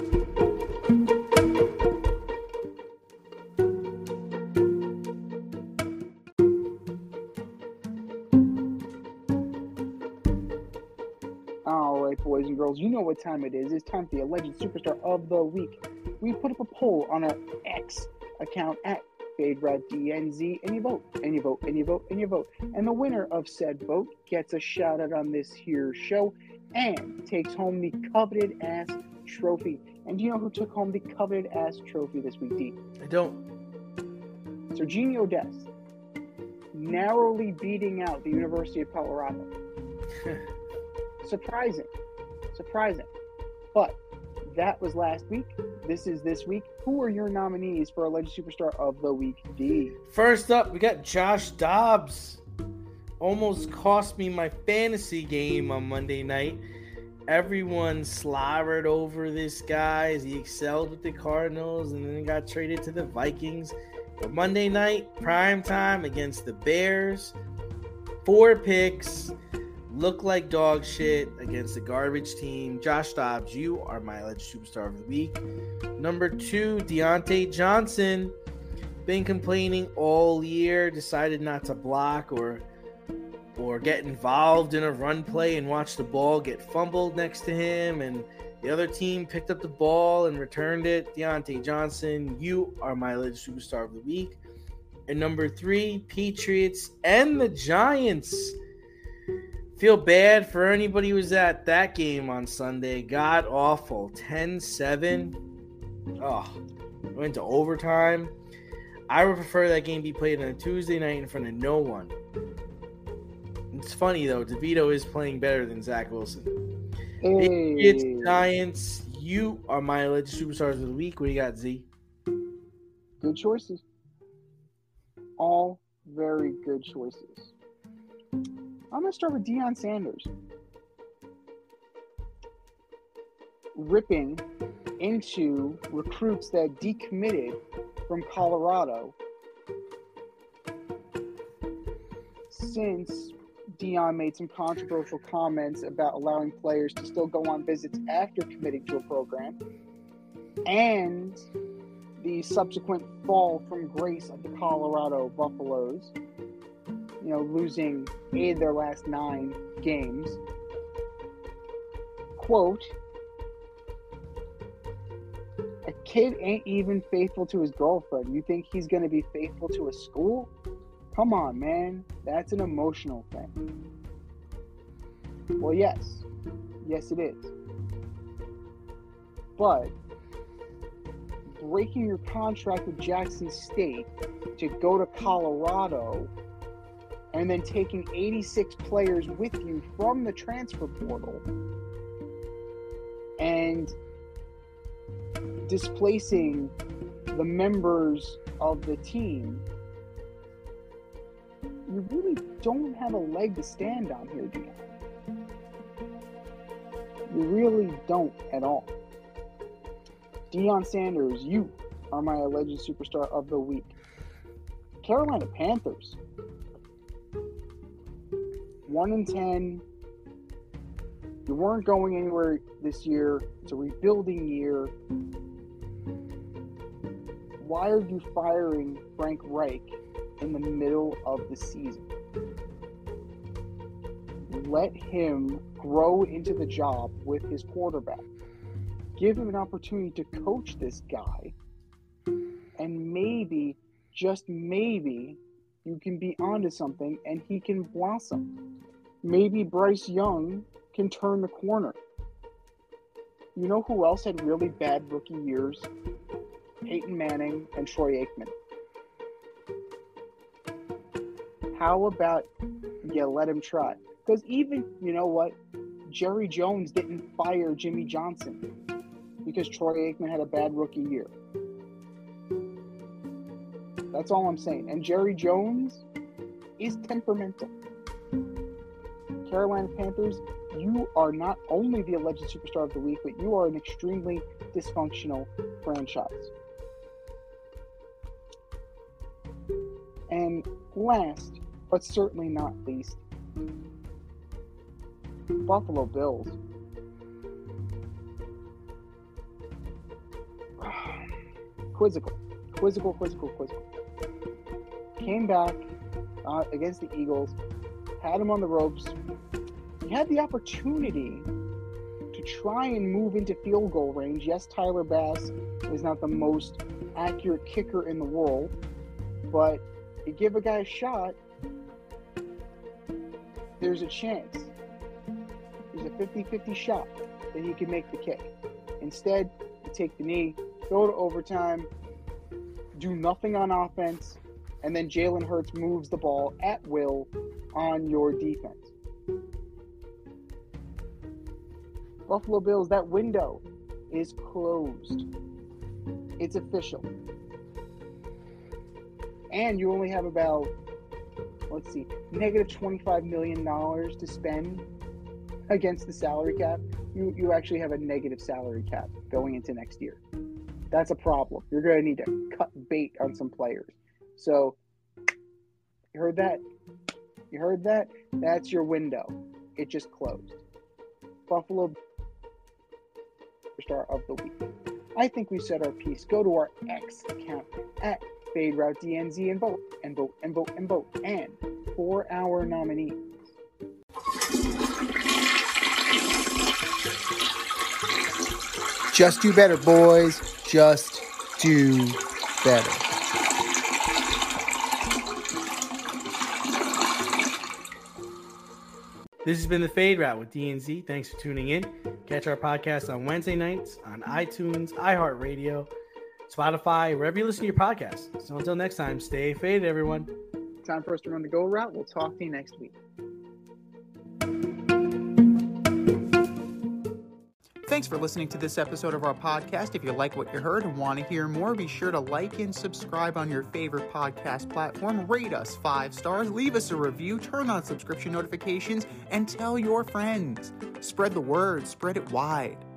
S3: All right, boys and girls, you know what time it is. It's time for the Alleged Superstar of the Week. We put up a poll on our X account at FadeRouteDNZ, and you vote, and you vote, and you vote, and you vote. And the winner of said vote gets a shout out on this here show and takes home the coveted ass trophy. And do you know who took home the coveted ass trophy this week, D?
S2: I don't.
S3: Serginho Dest, narrowly beating out the University of Colorado. Surprising. But that was last week. This is this week. Who are your nominees for Alleged Superstar of the Week, D?
S2: First up, we got Josh Dobbs. Almost cost me my fantasy game on Monday night. Everyone slobbered over this guy as he excelled with the Cardinals and then got traded to the Vikings. But Monday night, prime time against the Bears. 4 picks. Look like dog shit against a garbage team. Josh Dobbs, you are my Alleged Superstar of the Week. Number 2, Deontay Johnson. Been complaining all year. Decided not to block or get involved in a run play and watch the ball get fumbled next to him. And the other team picked up the ball and returned it. Deontay Johnson, you are my Alleged Superstar of the Week. And number 3, Patriots and the Giants. Feel bad for anybody who was at that game on Sunday. God awful. 10-7. Oh, went to overtime. I would prefer that game be played on a Tuesday night in front of no one. It's funny, though. DeVito is playing better than Zach Wilson.
S3: Hey.
S2: It's Giants. You are my Alleged Superstars of the Week. What do you got, Z?
S3: Good choices. All very good choices. I'm going to start with Deion Sanders. Ripping into recruits that decommitted from Colorado since Deion made some controversial comments about allowing players to still go on visits after committing to a program, and the subsequent fall from grace of the Colorado Buffaloes, losing 8 of their last 9 games. Quote, a kid ain't even faithful to his girlfriend. You think he's going to be faithful to a school? Come on, man. That's an emotional thing. Well, yes. Yes, it is. But breaking your contract with Jackson State to go to Colorado and then taking 86 players with you from the transfer portal and displacing the members of the team, you really don't have a leg to stand on here, Deion. You really don't at all. Deion Sanders, you are my alleged superstar of the week. Carolina Panthers, 1-10. You weren't going anywhere this year. It's a rebuilding year. Why are you firing Frank Reich in the middle of the season? Let him grow into the job with his quarterback. Give him an opportunity to coach this guy. And maybe, just maybe, you can be onto something and he can blossom. Maybe Bryce Young can turn the corner. You know who else had really bad rookie years? Peyton Manning and Troy Aikman. How about you let him try? Because even, you know what? Jerry Jones didn't fire Jimmy Johnson because Troy Aikman had a bad rookie year. That's all I'm saying. And Jerry Jones is temperamental. Carolina Panthers, you are not only the alleged superstar of the week, but you are an extremely dysfunctional franchise. And last, but certainly not least, Buffalo Bills. Quizzical. Came back against the Eagles, had him on the ropes. He had the opportunity to try and move into field goal range. Yes, Tyler Bass is not the most accurate kicker in the world, but you give a guy a shot, there's a chance. There's a 50-50 shot that he can make the kick. Instead, you take the knee, go to overtime, do nothing on offense, and then Jalen Hurts moves the ball at will on your defense. Buffalo Bills, that window is closed. It's official. And you only have about, negative $25 million to spend against the salary cap. You actually have a negative salary cap going into next year. That's a problem. You're going to need to cut bait on some players. So, you heard that? That's your window. It just closed. Buffalo star of the week. I think we said our piece. Go to our X account at FadeRouteDNZ and vote. And for our nominee.
S1: Just do better, boys. Just do better.
S2: This has been the Fade Route with DNZ. Thanks for tuning in. Catch our podcast on Wednesday nights on iTunes, iHeartRadio, Spotify, wherever you listen to your podcasts. So until next time, stay faded, everyone.
S3: Time for us to run the go route. We'll talk to you next week.
S1: Thanks for listening to this episode of our podcast. If you like what you heard and want to hear more, be sure to like and subscribe on your favorite podcast platform. Rate us 5 stars, leave us a review, turn on subscription notifications, and tell your friends. Spread the word, spread it wide.